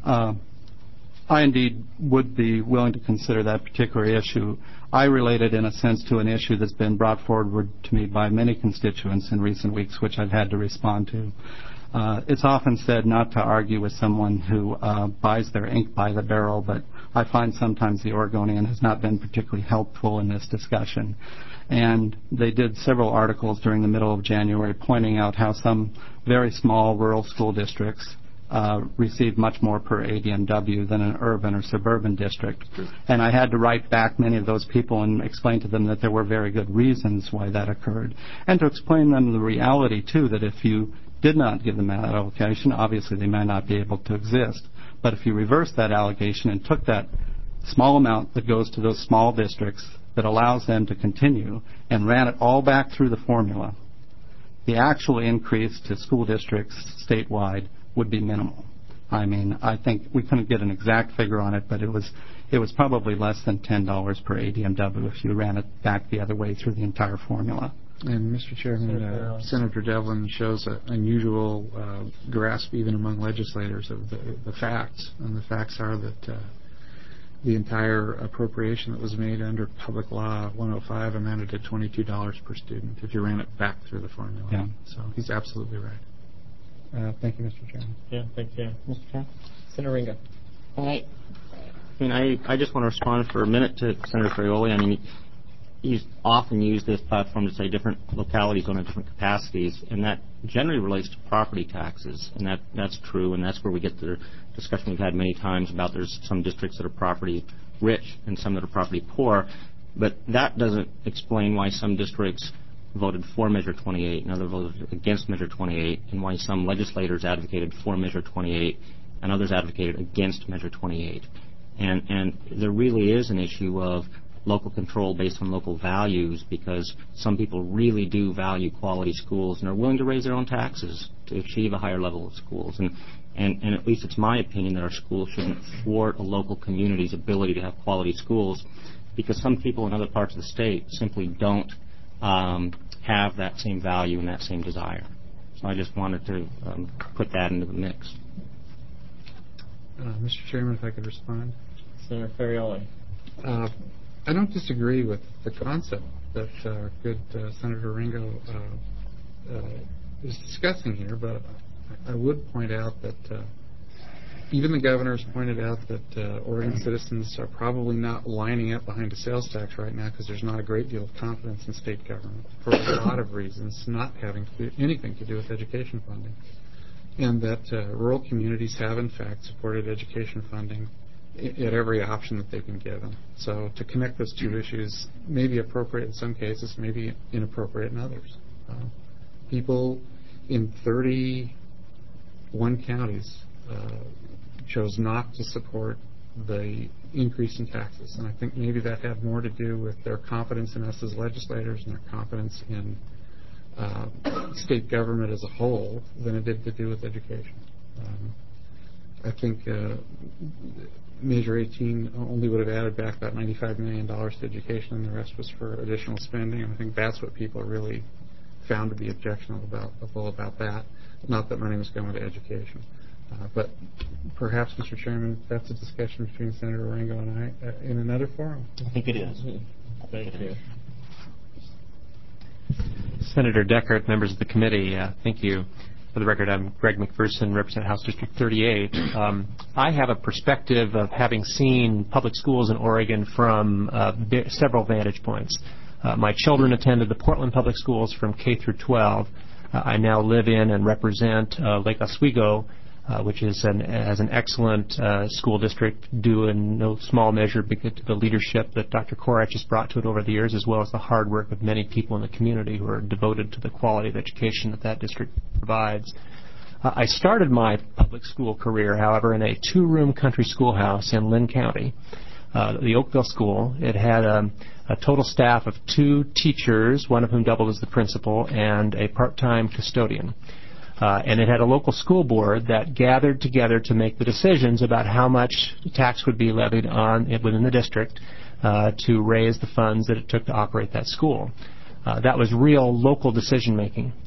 I indeed would be willing to consider that particular issue. I relate it in a sense to an issue that's been brought forward to me by many constituents in recent weeks, which I've had to respond to. It's often said not to argue with someone who buys their ink by the barrel, but I find sometimes the Oregonian has not been particularly helpful in this discussion. And they did several articles during the middle of January pointing out how some very small rural school districts receive much more per ADMW than an urban or suburban district. And I had to write back many of those people and explain to them that there were very good reasons why that occurred. And to explain them the reality, too, that if you did not give them that allocation, obviously they might not be able to exist. But if you reversed that allocation and took that small amount that goes to those small districts that allows them to continue and ran it all back through the formula, the actual increase to school districts statewide would be minimal. I mean, I think we couldn't get an exact figure on it, but it was probably less than $10 per ADMW if you ran it back the other way through the entire formula. And Mr. Chairman, Senator Devlin shows an unusual grasp even among legislators of the facts. And the facts are that the entire appropriation that was made under Public Law 105 amounted to $22 per student if you ran it back through the formula. Yeah. So he's absolutely right. Thank you, Mr. Chairman. Yeah, thank you. Mr. Chairman? Senator Ringo. I just want to respond for a minute to Senator Ferrioli. I mean, he's often used this platform to say different localities on different capacities, and that generally relates to property taxes, and that's true, and that's where we get the discussion we've had many times about there's some districts that are property rich and some that are property poor, but that doesn't explain why some districts voted for Measure 28 and others voted against Measure 28, and why some legislators advocated for Measure 28 and others advocated against Measure 28. And there really is an issue of local control based on local values, because some people really do value quality schools and are willing to raise their own taxes to achieve a higher level of schools. And at least it's my opinion that our schools shouldn't thwart a local community's ability to have quality schools, because some people in other parts of the state simply don't have that same value and that same desire. So I just wanted to put that into the mix. Mr. Chairman, if I could respond. Senator Ferrioli. I don't disagree with the concept that good Senator Ringo is discussing here, but I would point out that even the governor has pointed out that Oregon citizens are probably not lining up behind a sales tax right now because there's not a great deal of confidence in state government for a lot of reasons, not having anything to do with education funding. And that rural communities have, in fact, supported education funding at every option that they've been given. So to connect those two issues may be appropriate in some cases, may be inappropriate in others. People in 31 counties chose not to support the increase in taxes. And I think maybe that had more to do with their confidence in us as legislators and their confidence in state government as a whole than it did to do with education. I think Measure 18 only would have added back about $95 million to education, and the rest was for additional spending. And I think that's what people really found to be objectionable about that, not that money was going to education. But perhaps, Mr. Chairman, that's a discussion between Senator Ringo and I in another forum. I think it is. Thank you. Senator Deckert, members of the committee, thank you. For the record, I'm Greg McPherson, represent House District 38. I have a perspective of having seen public schools in Oregon from several vantage points. My children attended the Portland Public Schools from K through 12. I now live in and represent Lake Oswego, which has an excellent school district, due in no small measure because to the leadership that Dr. Korach has brought to it over the years, as well as the hard work of many people in the community who are devoted to the quality of education that district provides. I started my public school career, however, in a two-room country schoolhouse in Lynn County, the Oakville School. It had a total staff of 2 teachers, one of whom doubled as the principal, and a part-time custodian. And it had a local school board that gathered together to make the decisions about how much tax would be levied on within the district to raise the funds that it took to operate that school. That was real local decision making.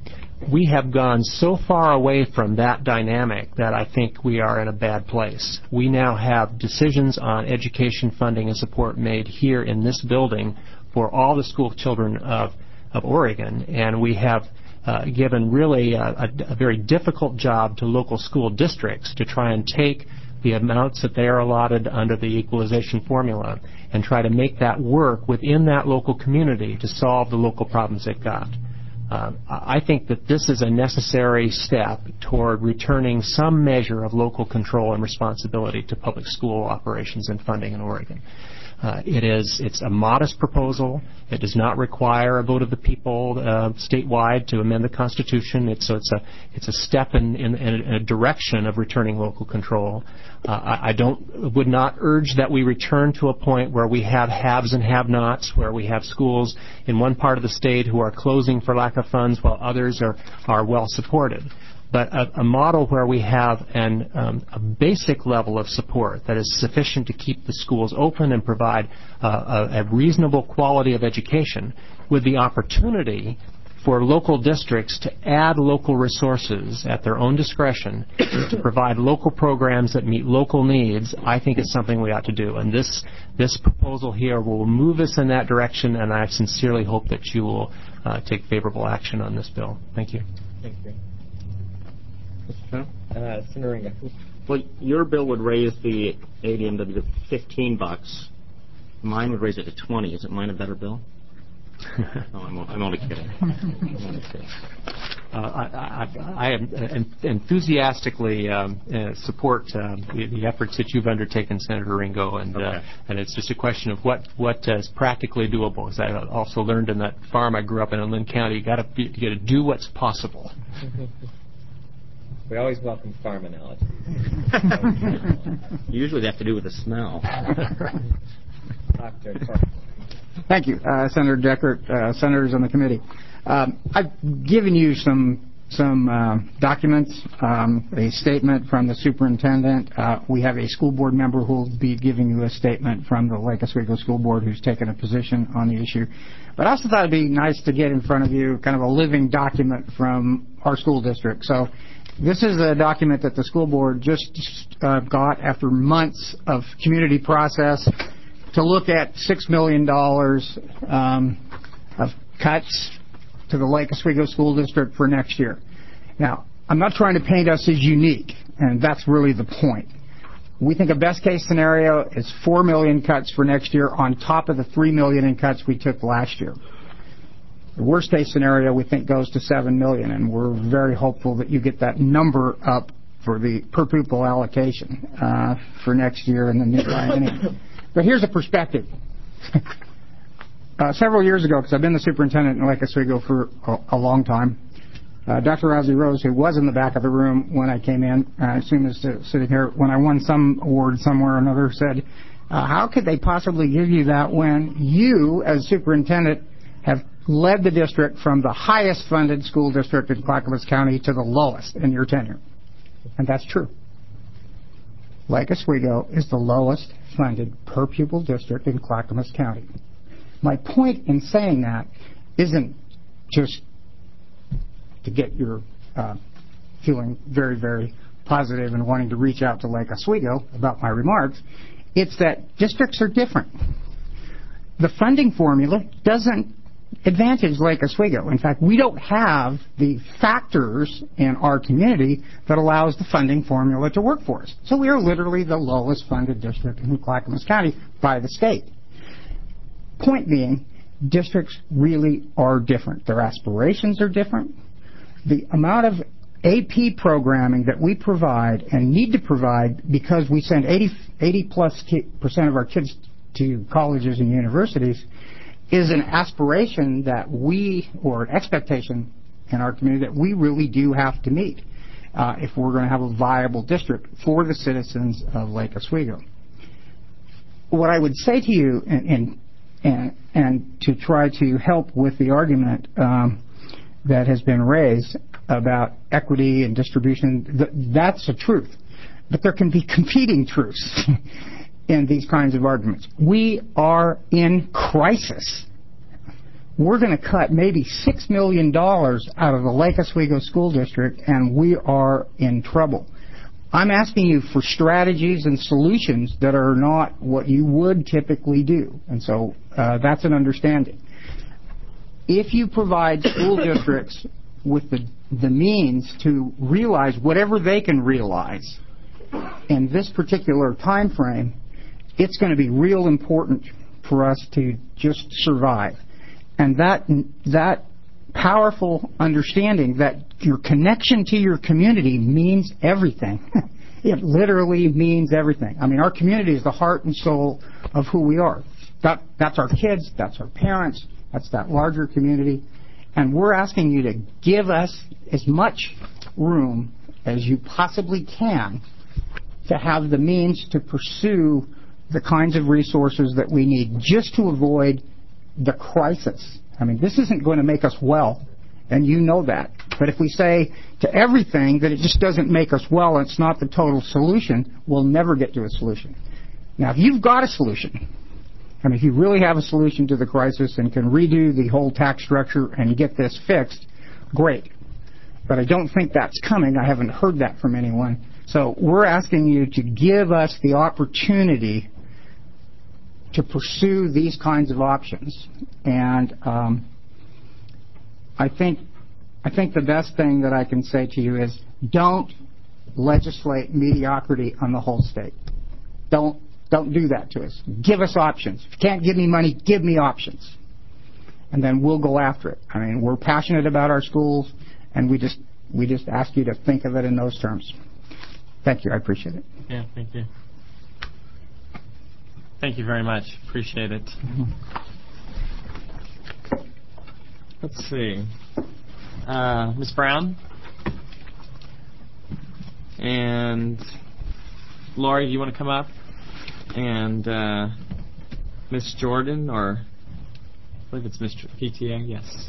we have gone so far away from that dynamic that I think we are in a bad place. We now have decisions on education funding and support made here in this building for all the school children of Oregon, and we have given really a very difficult job to local school districts to try and take the amounts that they are allotted under the equalization formula and try to make that work within that local community to solve the local problems they've got. I think that this is a necessary step toward returning some measure of local control and responsibility to public school operations and funding in Oregon. It's a modest proposal. It does not require a vote of the people statewide to amend the Constitution. It's a step in a direction of returning local control. I would not urge that we return to a point where we have haves and have-nots, where we have schools in one part of the state who are closing for lack of funds while others are well supported. But a model where we have a basic level of support that is sufficient to keep the schools open and provide a reasonable quality of education, with the opportunity for local districts to add local resources at their own discretion to provide local programs that meet local needs, I think is something we ought to do. And this proposal here will move us in that direction, and I sincerely hope that you will take favorable action on this bill. Thank you. Thank you. Senator Ringa. Well, your bill would raise the ADMW to $15. Mine would raise it to $20. Isn't mine a better bill? No, I'm only kidding. I enthusiastically support the efforts that you've undertaken, Senator Ringo, and it's just a question of what is practically doable. As I also learned in that farm I grew up in Lynn County, you got to do what's possible. We always welcome farm analogies. Usually they have to do with the smell. Thank you, Senator Deckert, senators on the committee. I've given you some documents, a statement from the superintendent. We have a school board member who will be giving you a statement from the Lake Oswego School Board who's taken a position on the issue. But I also thought it'd be nice to get in front of you kind of a living document from our school district. So this is a document that the school board just got after months of community process to look at $6 million of cuts to the Lake Oswego School District for next year. Now, I'm not trying to paint us as unique, and that's really the point. We think a best-case scenario is $4 million cuts for next year on top of the $3 million in cuts we took last year. The worst-case scenario, we think, goes to $7 million, and we're very hopeful that you get that number up for the per-pupil allocation for next year in the new biennium. But here's a perspective. Several years ago, because I've been the superintendent in Lake Oswego for a long time, Dr. Rosie Rose, who was in the back of the room when I came in, I assume is sitting here, when I won some award somewhere or another, said, how could they possibly give you that when you, as superintendent, have led the district from the highest funded school district in Clackamas County to the lowest in your tenure? And that's true. Lake Oswego is the lowest funded per pupil district in Clackamas County. My point in saying that isn't just to get your feeling very, very positive and wanting to reach out to Lake Oswego about my remarks. It's that districts are different. The funding formula doesn't advantage Lake Oswego. In fact, we don't have the factors in our community that allows the funding formula to work for us. So we are literally the lowest funded district in Clackamas County by the state. Point being, districts really are different. Their aspirations are different. The amount of AP programming that we provide and need to provide because we send 80+% of our kids to colleges and universities is an aspiration that we, or an expectation in our community that we really do have to meet if we're going to have a viable district for the citizens of Lake Oswego. What I would say to you, and to try to help with the argument that has been raised about equity and distribution, that's a truth. But there can be competing truths in these kinds of arguments. We are in crisis. we're going to cut maybe $6 million out of the Lake Oswego School District, and we are in trouble. I'm asking you for strategies and solutions that are not what you would typically do. And so that's an understanding. If you provide school districts with the means to realize whatever they can realize in this particular time frame, it's going to be real important for us to just survive. And that powerful understanding that your connection to your community means everything. It literally means everything. I mean, our community is the heart and soul of who we are. That's our kids, that's our parents, that's that larger community. And we're asking you to give us as much room as you possibly can to have the means to pursue the kinds of resources that we need just to avoid the crisis. I mean, this isn't going to make us well, and you know that. But if we say to everything that it just doesn't make us well and it's not the total solution, we'll never get to a solution. Now, if you've got a solution, I mean, if you really have a solution to the crisis and can redo the whole tax structure and get this fixed, great. But I don't think that's coming. I haven't heard that from anyone. So we're asking you to give us the opportunity to pursue these kinds of options. And I think the best thing that I can say to you is don't legislate mediocrity on the whole state. Don't do that to us. Give us options. If you can't give me money, give me options. And then we'll go after it. I mean, we're passionate about our schools, and we just ask you to think of it in those terms. Thank you. I appreciate it. Yeah, thank you. Thank you very much. Appreciate it. Let's see. Ms. Brown? And Lori, do you want to come up? And Ms. Jordan, or I believe it's Mr. PTA, yes.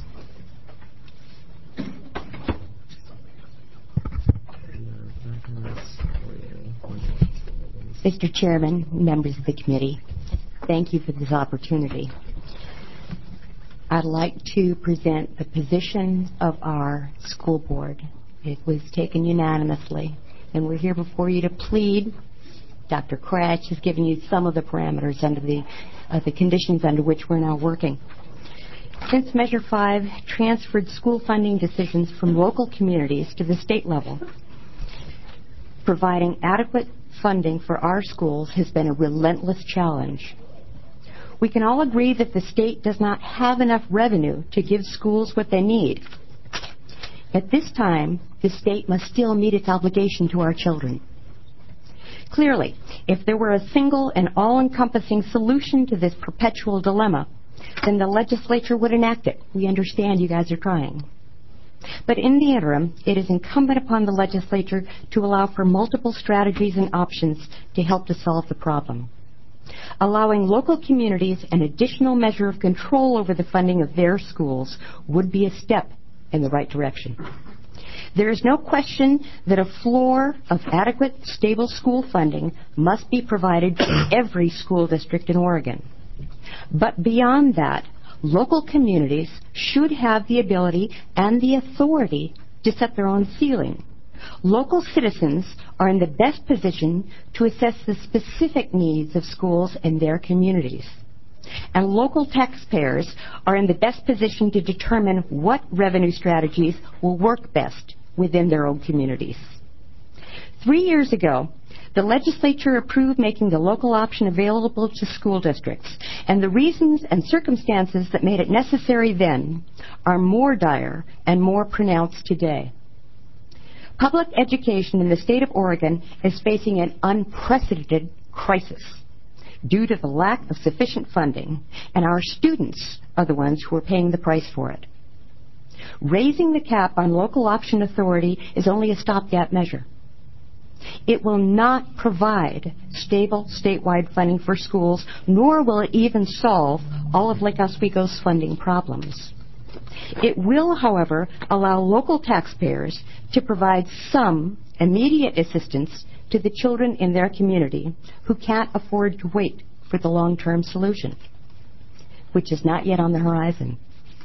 Mr. Chairman, members of the committee, thank you for this opportunity. I'd like to present the position of our school board. It was taken unanimously, and we're here before you to plead. Dr. Cratch has given you some of the parameters under the conditions under which we're now working. Since Measure 5 transferred school funding decisions from local communities to the state level, providing adequate funding for our schools has been a relentless challenge. We can all agree that the state does not have enough revenue to give schools what they need. At this time, the state must still meet its obligation to our children. Clearly, if there were a single and all-encompassing solution to this perpetual dilemma, then the legislature would enact it. We understand you guys are trying. But in the interim, it is incumbent upon the legislature to allow for multiple strategies and options to help to solve the problem. Allowing local communities an additional measure of control over the funding of their schools would be a step in the right direction. There is no question that a floor of adequate, stable school funding must be provided to every school district in Oregon. But beyond that, local communities should have the ability and the authority to set their own ceiling. Local citizens are in the best position to assess the specific needs of schools in their communities. And local taxpayers are in the best position to determine what revenue strategies will work best within their own communities. 3 years ago, the legislature approved making the local option available to school districts, and the reasons and circumstances that made it necessary then are more dire and more pronounced today. Public education in the state of Oregon is facing an unprecedented crisis due to the lack of sufficient funding, and our students are the ones who are paying the price for it. Raising the cap on local option authority is only a stopgap measure. It will not provide stable statewide funding for schools, nor will it even solve all of Lake Oswego's funding problems. It will, however, allow local taxpayers to provide some immediate assistance to the children in their community who can't afford to wait for the long-term solution, which is not yet on the horizon.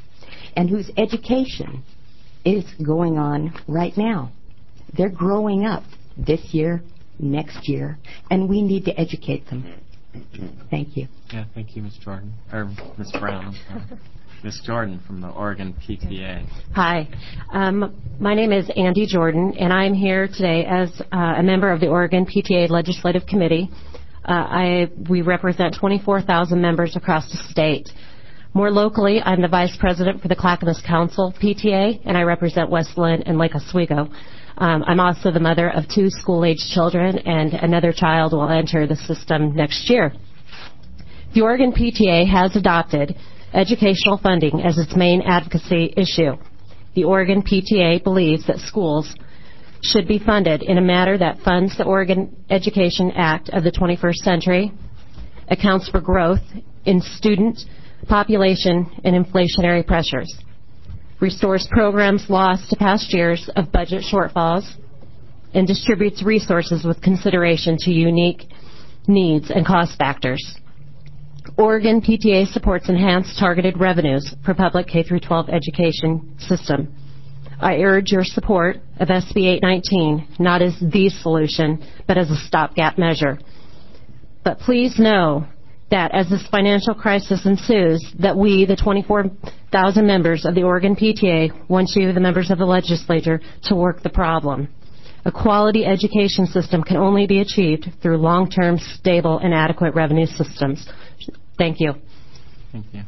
and whose education is going on right now. They're growing up this year, next year, and we need to educate them. Thank you. Yeah, thank you, Ms. Jordan. Or Ms. Brown. Ms. Jordan from the Oregon PTA. Hi. My name is Andy Jordan, and I'm here today as a member of the Oregon PTA Legislative Committee. We represent 24,000 members across the state. More locally, I'm the Vice President for the Clackamas Council PTA, and I represent West Linn and Lake Oswego. I'm also the mother of 2 school-age children, and another child will enter the system next year. The Oregon PTA has adopted educational funding as its main advocacy issue. The Oregon PTA believes that schools should be funded in a manner that funds the Oregon Education Act of the 21st century, accounts for growth in student population and inflationary pressures, restores programs lost to past years of budget shortfalls, and distributes resources with consideration to unique needs and cost factors. Oregon PTA supports enhanced targeted revenues for public K-12 education system. I urge your support of SB 819, not as the solution, but as a stopgap measure. But please know that as this financial crisis ensues, that we, the 24,000 members of the Oregon PTA, want you, the members of the legislature, to work the problem. A quality education system can only be achieved through long-term, stable, and adequate revenue systems. Thank you. Thank you.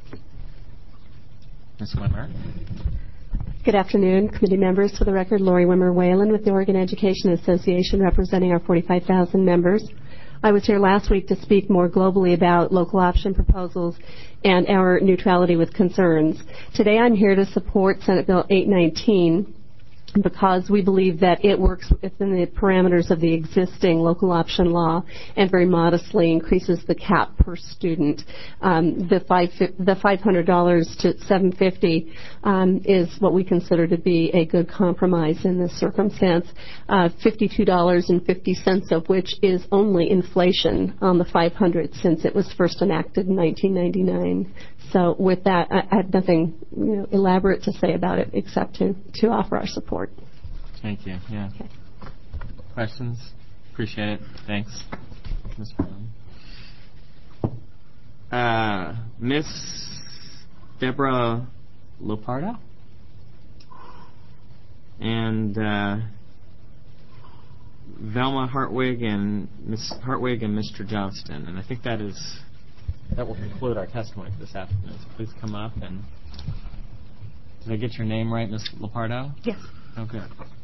Ms. Wimmer. Good afternoon, committee members. For the record, Lori Wimmer Whalen with the Oregon Education Association, representing our 45,000 members. I was here last week to speak more globally about local option proposals and our neutrality with concerns. Today I'm here to support Senate Bill 819 because we believe that it works within the parameters of the existing local option law and very modestly increases the cap per student. The $500 to $750 is what we consider to be a good compromise in this circumstance. $52.50 of which is only inflation on the $500 since it was first enacted in 1999. So with that, I have nothing elaborate to say about it except to offer our support. Thank you. Yeah. Okay. Questions? Appreciate it. Thanks, Ms. Brown. Ms. Deborah Lopardo and Velma Hartwig and Ms. Hartwig and Mr. Johnston, and I think that will conclude our testimony for this afternoon. So please come up and... Did I get your name right, Ms. Lopardo? Yes. Oh, good.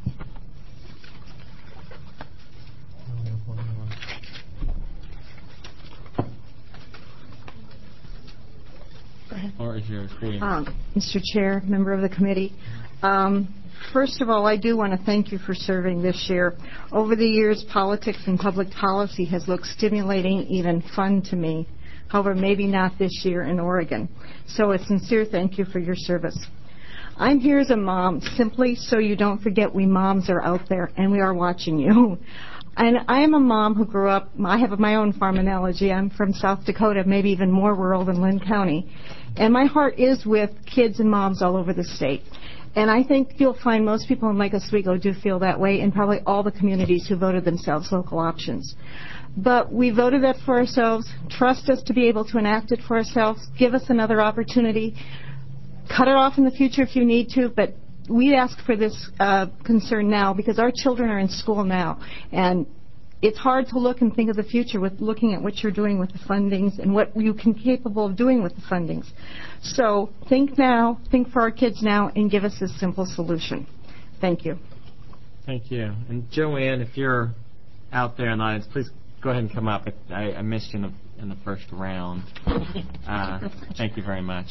Go ahead. Or is yours? Mr. Chair, member of the committee, first of all, I do want to thank you for serving this year. Over the years, politics and public policy has looked stimulating, even fun to me. However, maybe not this year in Oregon. So a sincere thank you for your service. I'm here as a mom, simply so you don't forget we moms are out there and we are watching you. And I am a mom who grew up, I have my own farm analogy. I'm from South Dakota, maybe even more rural than Linn County. And my heart is with kids and moms all over the state. And I think you'll find most people in Lake Oswego do feel that way, and probably all the communities who voted themselves local options. But we voted that for ourselves. Trust us to be able to enact it for ourselves. Give us another opportunity. Cut it off in the future if you need to, but we ask for this concern now because our children are in school now. And it's hard to look and think of the future with looking at what you're doing with the fundings and what you can capable of doing with the fundings. So think now, think for our kids now, and give us this simple solution. Thank you. Thank you. And Joanne, if you're out there in the audience, please go ahead and come up. I missed you in the first round. Thank you very much.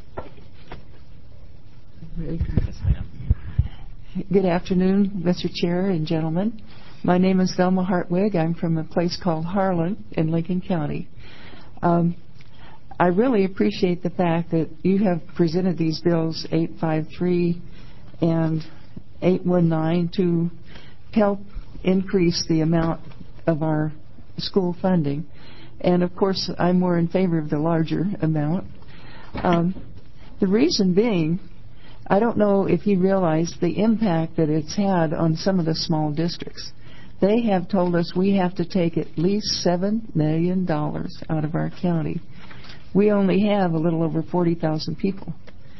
Yes, ma'am. Good afternoon, Mr. Chair and gentlemen. My name is Velma Hartwig. I'm from a place called Harlan in Lincoln County. I really appreciate the fact that you have presented these bills 853 and 819 to help increase the amount of our school funding. And, of course, I'm more in favor of the larger amount. The reason being, I don't know if you realize the impact that it's had on some of the small districts. They have told us we have to take at least $7 million out of our county. We only have a little over 40,000 people,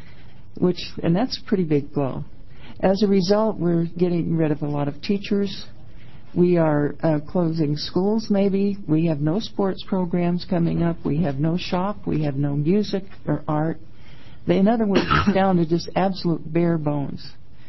and that's a pretty big blow. As a result, we're getting rid of a lot of teachers. We are closing schools maybe. We have no sports programs coming up. We have no shop. We have no music or art. In other words, it's down to just absolute bare bones.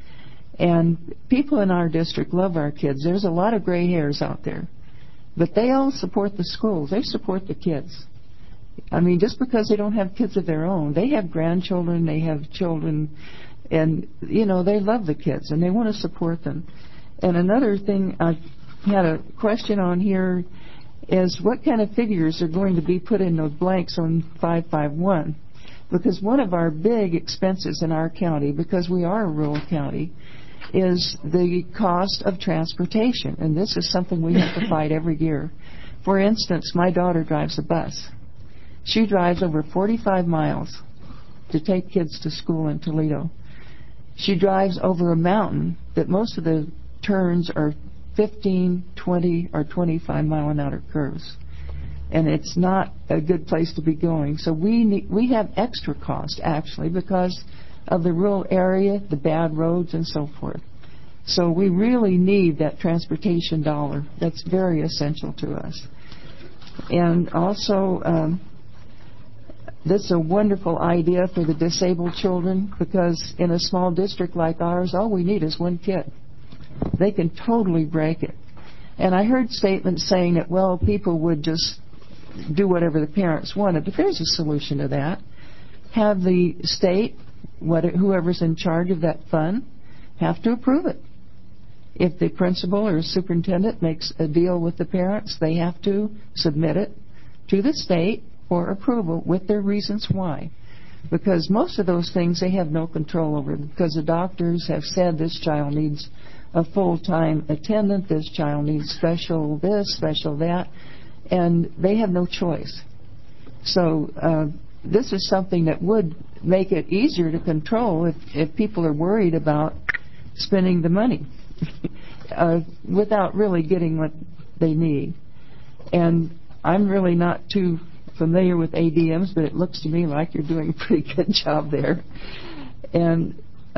And people in our district love our kids. There's a lot of gray hairs out there. But they all support the schools. They support the kids. I mean, just because they don't have kids of their own, they have grandchildren, they have children, and, you know, they love the kids, and they want to support them. And another thing I had a question on here is what kind of figures are going to be put in those blanks on 551? Because one of our big expenses in our county, because we are a rural county, is the cost of transportation. And this is something we have to fight every year. For instance, my daughter drives a bus. She drives over 45 miles to take kids to school in Toledo. She drives over a mountain that most of the turns are 15, 20, or 25 mile an hour curves. And it's not a good place to be going. So we have extra cost, actually, because of the rural area, the bad roads, and so forth. So we really need that transportation dollar. That's very essential to us. And also, this is a wonderful idea for the disabled children, because in a small district like ours, all we need is one kid. They can totally break it. And I heard statements saying that, well, people would just do whatever the parents wanted, but there's a solution to that. Have the state, whoever's in charge of that fund, have to approve it. If the principal or superintendent makes a deal with the parents, they have to submit it to the state for approval with their reasons why. Because most of those things they have no control over, because the doctors have said this child needs a full-time attendant, this child needs special this, special that, and they have no choice. So this is something that would make it easier to control if people are worried about spending the money without really getting what they need. And I'm really not too familiar with ADMs, but it looks to me like you're doing a pretty good job there. And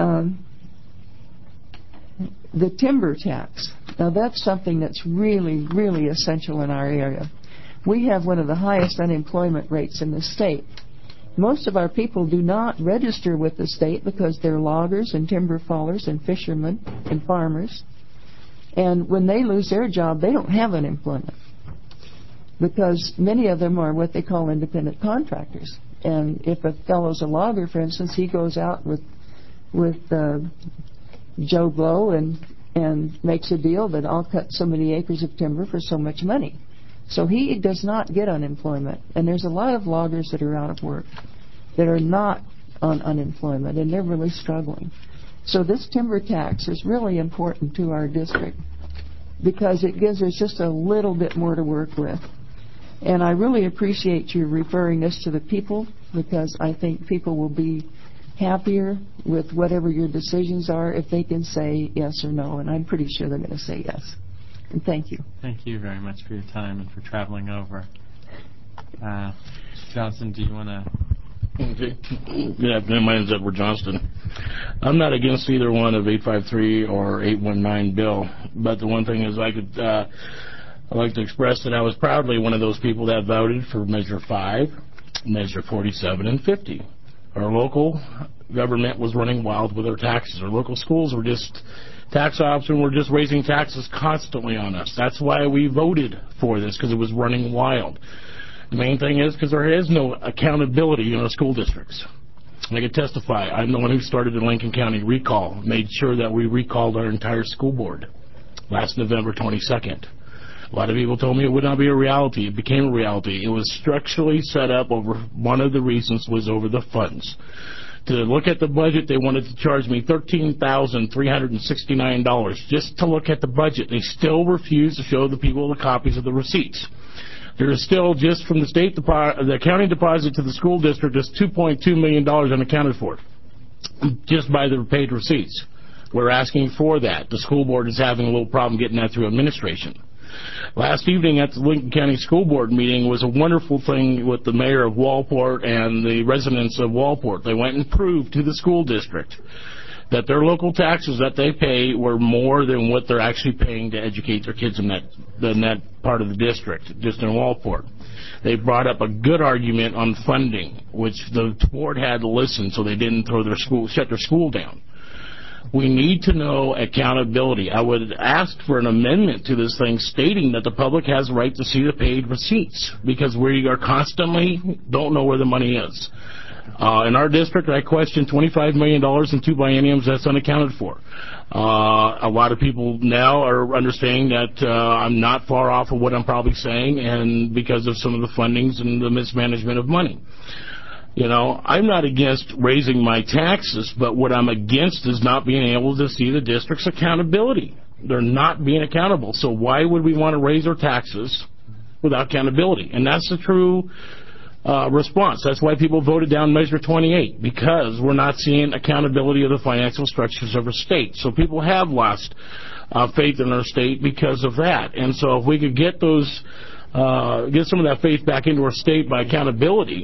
the timber tax, now that's something that's really, really essential in our area. We have one of the highest unemployment rates in the state. Most of our people do not register with the state because they're loggers and timber fallers and fishermen and farmers. And when they lose their job, they don't have unemployment, because many of them are what they call independent contractors. And if a fellow's a logger, for instance, he goes out with Joe Blow and makes a deal that I'll cut so many acres of timber for so much money. So he does not get unemployment. And there's a lot of loggers that are out of work that are not on unemployment, and they're really struggling. So this timber tax is really important to our district because it gives us just a little bit more to work with. And I really appreciate you referring this to the people, because I think people will be happier with whatever your decisions are if they can say yes or no, and I'm pretty sure they're going to say yes. And thank you. Thank you very much for your time and for traveling over. Mr. Johnson, do you want to... Okay. Good afternoon. My name is Edward Johnston. I'm not against either one of 853 or 819 bill, but the one thing is I'd like to express that I was proudly one of those people that voted for Measure 5, Measure 47, and 50. Our local government was running wild with our taxes. Our local schools were just, tax officers were just raising taxes constantly on us. That's why we voted for this, because it was running wild. The main thing is because there is no accountability in our school districts. I can testify. I'm the one who started the Lincoln County recall, made sure that we recalled our entire school board last November 22nd. A lot of people told me it would not be a reality. It became a reality. It was structurally set up over, one of the reasons was over the funds. To look at the budget, they wanted to charge me $13,369 just to look at the budget. They still refused to show the people the copies of the receipts. There is still, just from the county deposit to the school district, is $2.2 million unaccounted for, just by the paid receipts. We're asking for that. The school board is having a little problem getting that through administration. Last evening at the Lincoln County School Board meeting was a wonderful thing with the mayor of Walport and the residents of Walport. They went and proved to the school district that their local taxes that they pay were more than what they're actually paying to educate their kids in that part of the district, just in Walport. They brought up a good argument on funding, which the board had to listen so they didn't shut their school down. We need to know accountability. I would ask for an amendment to this thing stating that the public has a right to see the paid receipts, because we are constantly don't know where the money is. In our district, I question $25 million in 2 bienniums that's unaccounted for. A lot of people now are understanding that I'm not far off of what I'm probably saying, and because of some of the fundings and the mismanagement of money. You know, I'm not against raising my taxes, but what I'm against is not being able to see the district's accountability. They're not being accountable. So why would we want to raise our taxes without accountability? And that's the true response. That's why people voted down Measure 28, because we're not seeing accountability of the financial structures of our state. So people have lost faith in our state because of that. And so if we could get some of that faith back into our state by accountability,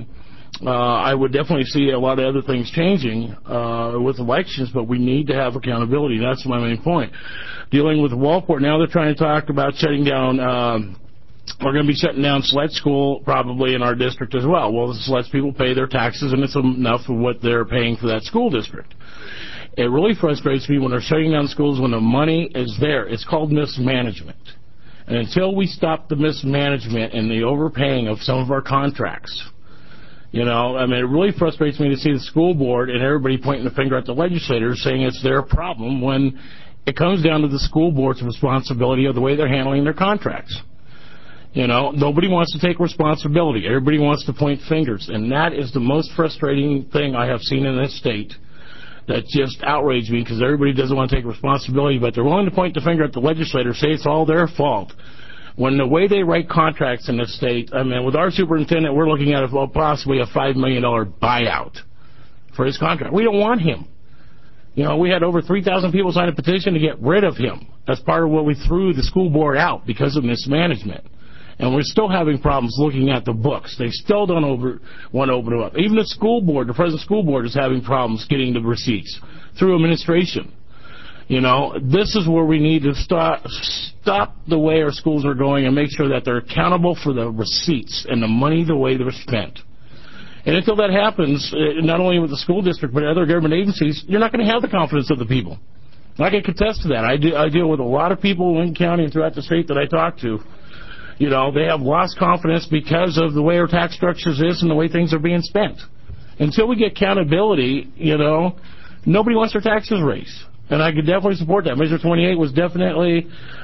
I would definitely see a lot of other things changing with elections, but we need to have accountability. That's my main point. Dealing with Walport, now they're trying to talk about shutting down, we're going to be shutting down SLED school probably in our district as well. Well, the SLED people pay their taxes, and it's enough for what they're paying for that school district. It really frustrates me when they're shutting down schools when the money is there. It's called mismanagement. And until we stop the mismanagement and the overpaying of some of our contracts, you know, I mean, it really frustrates me to see the school board and everybody pointing the finger at the legislators saying it's their problem when it comes down to the school board's responsibility of the way they're handling their contracts. You know, nobody wants to take responsibility. Everybody wants to point fingers. And that is the most frustrating thing I have seen in this state that just outraged me, because everybody doesn't want to take responsibility, but they're willing to point the finger at the legislators, say it's all their fault. When the way they write contracts in this state, I mean, with our superintendent, we're looking at possibly a $5 million buyout for his contract. We don't want him. You know, we had over 3,000 people sign a petition to get rid of him. That's part of what we threw the school board out because of mismanagement. And we're still having problems looking at the books. They still don't want to open them up. Even the school board, the present school board, is having problems getting the receipts through administration. You know, this is where we need to stop the way our schools are going and make sure that they're accountable for the receipts and the money the way they're spent. And until that happens, not only with the school district but other government agencies, you're not going to have the confidence of the people. I can contest to that. I deal with a lot of people in Lincoln County and throughout the state that I talk to. You know, they have lost confidence because of the way our tax structures is and the way things are being spent. Until we get accountability, you know, nobody wants their taxes raised. And I could definitely support that. Measure 28 was definitely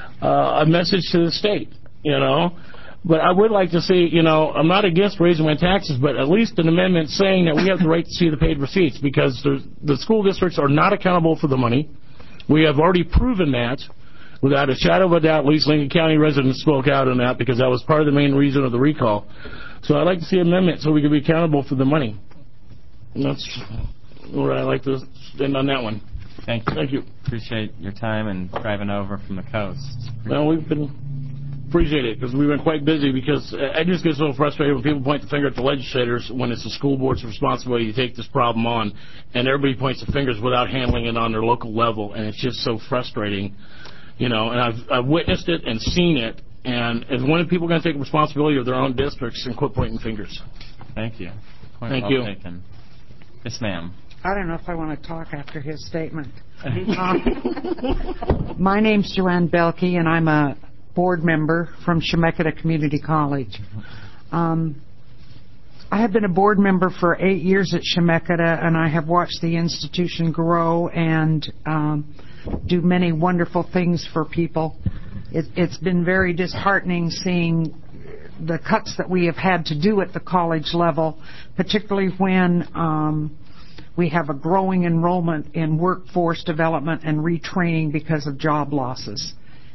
a message to the state, you know. But I would like to see, you know, I'm not against raising my taxes, but at least an amendment saying that we have the right to see the paid receipts, because the school districts are not accountable for the money. We have already proven that. Without a shadow of a doubt, at least Lincoln County residents spoke out on that, because that was part of the main reason of the recall. So I'd like to see an amendment so we can be accountable for the money. And that's where I'd like to end on that one. Thank you. Thank you. Appreciate your time and driving over from the coast. Well, appreciate it, because we've been quite busy, because I just get so frustrated when people point the finger at the legislators when it's the school board's responsibility to take this problem on, and everybody points the fingers without handling it on their local level, and it's just so frustrating. You know, and I've witnessed it and seen it, and when are people going to take responsibility of their own districts and quit pointing fingers? Thank you. Thank you. Taken. Yes, ma'am. I don't know if I want to talk after his statement. My name's Joanne Belke, and I'm a board member from Chemeketa Community College. I have been a board member for 8 years at Chemeketa, and I have watched the institution grow and do many wonderful things for people. It's been very disheartening seeing the cuts that we have had to do at the college level, particularly when we have a growing enrollment in workforce development and retraining because of job losses.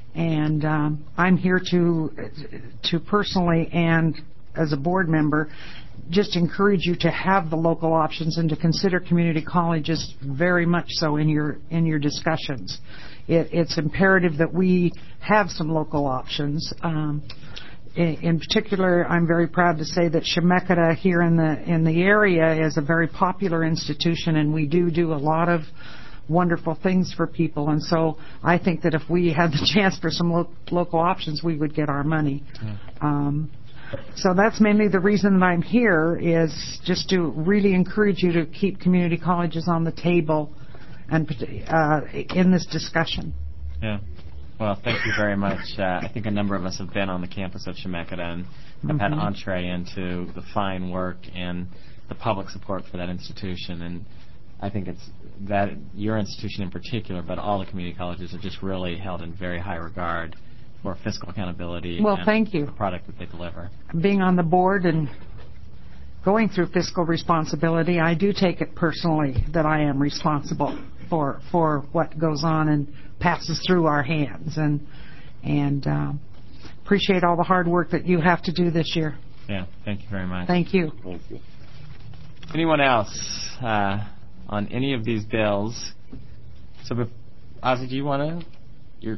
And I'm here to personally and as a board member just encourage you to have the local options and to consider community colleges very much so in your discussions. It's imperative that we have some local options. In particular, I'm very proud to say that Chemeketa here in the area is a very popular institution, and we do a lot of wonderful things for people. And so I think that if we had the chance for some local options, we would get our money. So that's mainly the reason that I'm here, is just to really encourage you to keep community colleges on the table and in this discussion. Yeah. Well, thank you very much. I think a number of us have been on the campus of Chemeketa and have had entree into the fine work and the public support for that institution. And I think it's that your institution in particular, but all the community colleges, are just really held in very high regard for fiscal accountability and thank you. the product that they deliver. Being on the board and going through fiscal responsibility, I do take it personally that I am responsible for what goes on and passes through our hands, and appreciate all the hard work that you have to do this year. Yeah, thank you very much. Thank you. Thank you. Anyone else on any of these bills? So, Ozzy, do you want to?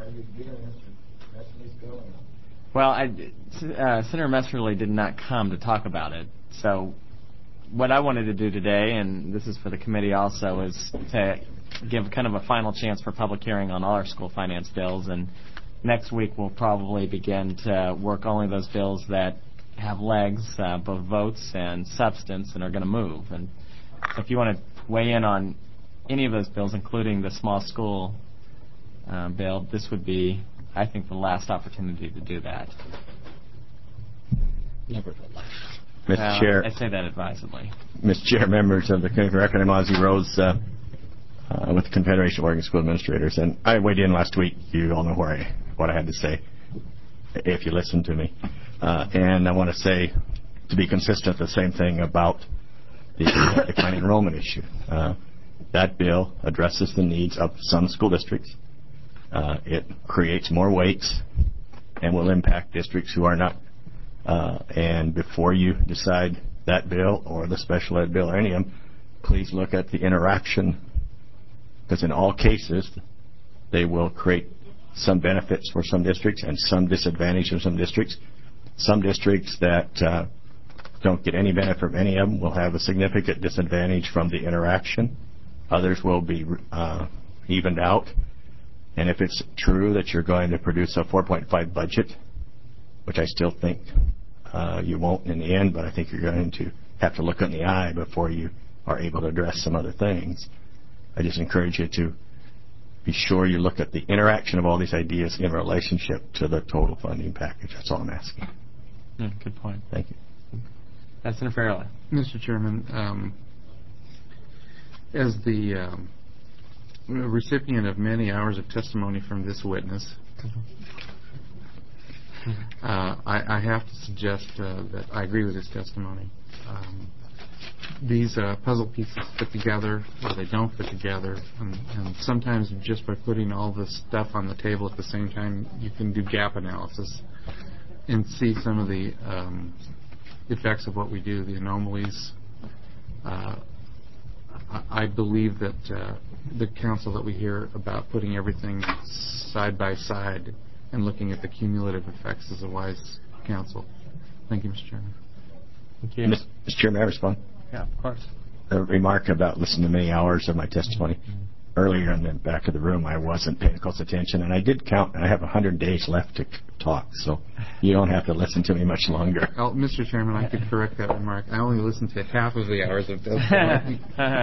Well, Senator Messerly did not come to talk about it. So what I wanted to do today, and this is for the committee also, is to give kind of a final chance for public hearing on all our school finance bills. And next week we'll probably begin to work only those bills that have legs, both votes and substance, and are going to move. And so if you want to weigh in on any of those bills, including the small school bill, this would be, I think, the last opportunity to do that. Nevertheless. Mr. Chair. I say that advisedly. Mr. Chair, members of the Record, I'm Ozzie Rose with the Confederation of Oregon School Administrators. And I weighed in last week. You all know what I had to say, if you listened to me. And I want to say, to be consistent, the same thing about the declining enrollment issue. That bill addresses the needs of some school districts. It creates more weights and will impact districts who are not. And before you decide that bill or the special ed bill or any of them, please look at the interaction, because in all cases they will create some benefits for some districts and some disadvantage for some districts. Some districts that don't get any benefit from any of them will have a significant disadvantage from the interaction. Others will be evened out. And if it's true that you're going to produce a 4.5 budget, which I still think you won't in the end, but I think you're going to have to look in the eye before you are able to address some other things. I just encourage you to be sure you look at the interaction of all these ideas in relationship to the total funding package. That's all I'm asking. Good point. Thank you. Senator Farrelly. Mr. Chairman, as the recipient of many hours of testimony from this witness, I have to suggest that I agree with his testimony. These puzzle pieces fit together or they don't fit together, and sometimes just by putting all this stuff on the table at the same time, you can do gap analysis and see some of the effects of what we do, the anomalies. I believe that the council that we hear about putting everything side by side and looking at the cumulative effects is a wise council. Thank you, Mr. Chairman. Thank you. Mr. Chairman, may I respond? Yeah, of course. A remark about listening to many hours of my testimony. Earlier in the back of the room, I wasn't paying close attention, and I did count. I have 100 days left to talk, so you don't have to listen to me much longer. Oh, Mr. Chairman, I could correct that remark. I only listened to half of the hours of testimony.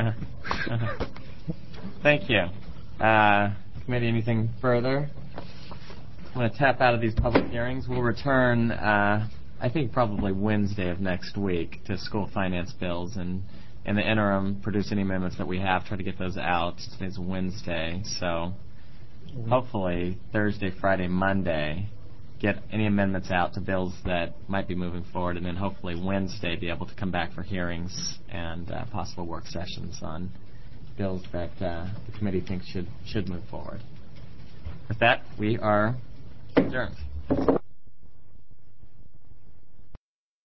Thank you. Committee, anything further? I'm going to tap out of these public hearings. We'll return, I think, probably Wednesday of next week to school finance bills, and in the interim, produce any amendments that we have, try to get those out. Today's Wednesday, so hopefully Thursday, Friday, Monday, get any amendments out to bills that might be moving forward, and then hopefully Wednesday be able to come back for hearings and possible work sessions on bills that the committee thinks should move forward. With that, we are adjourned.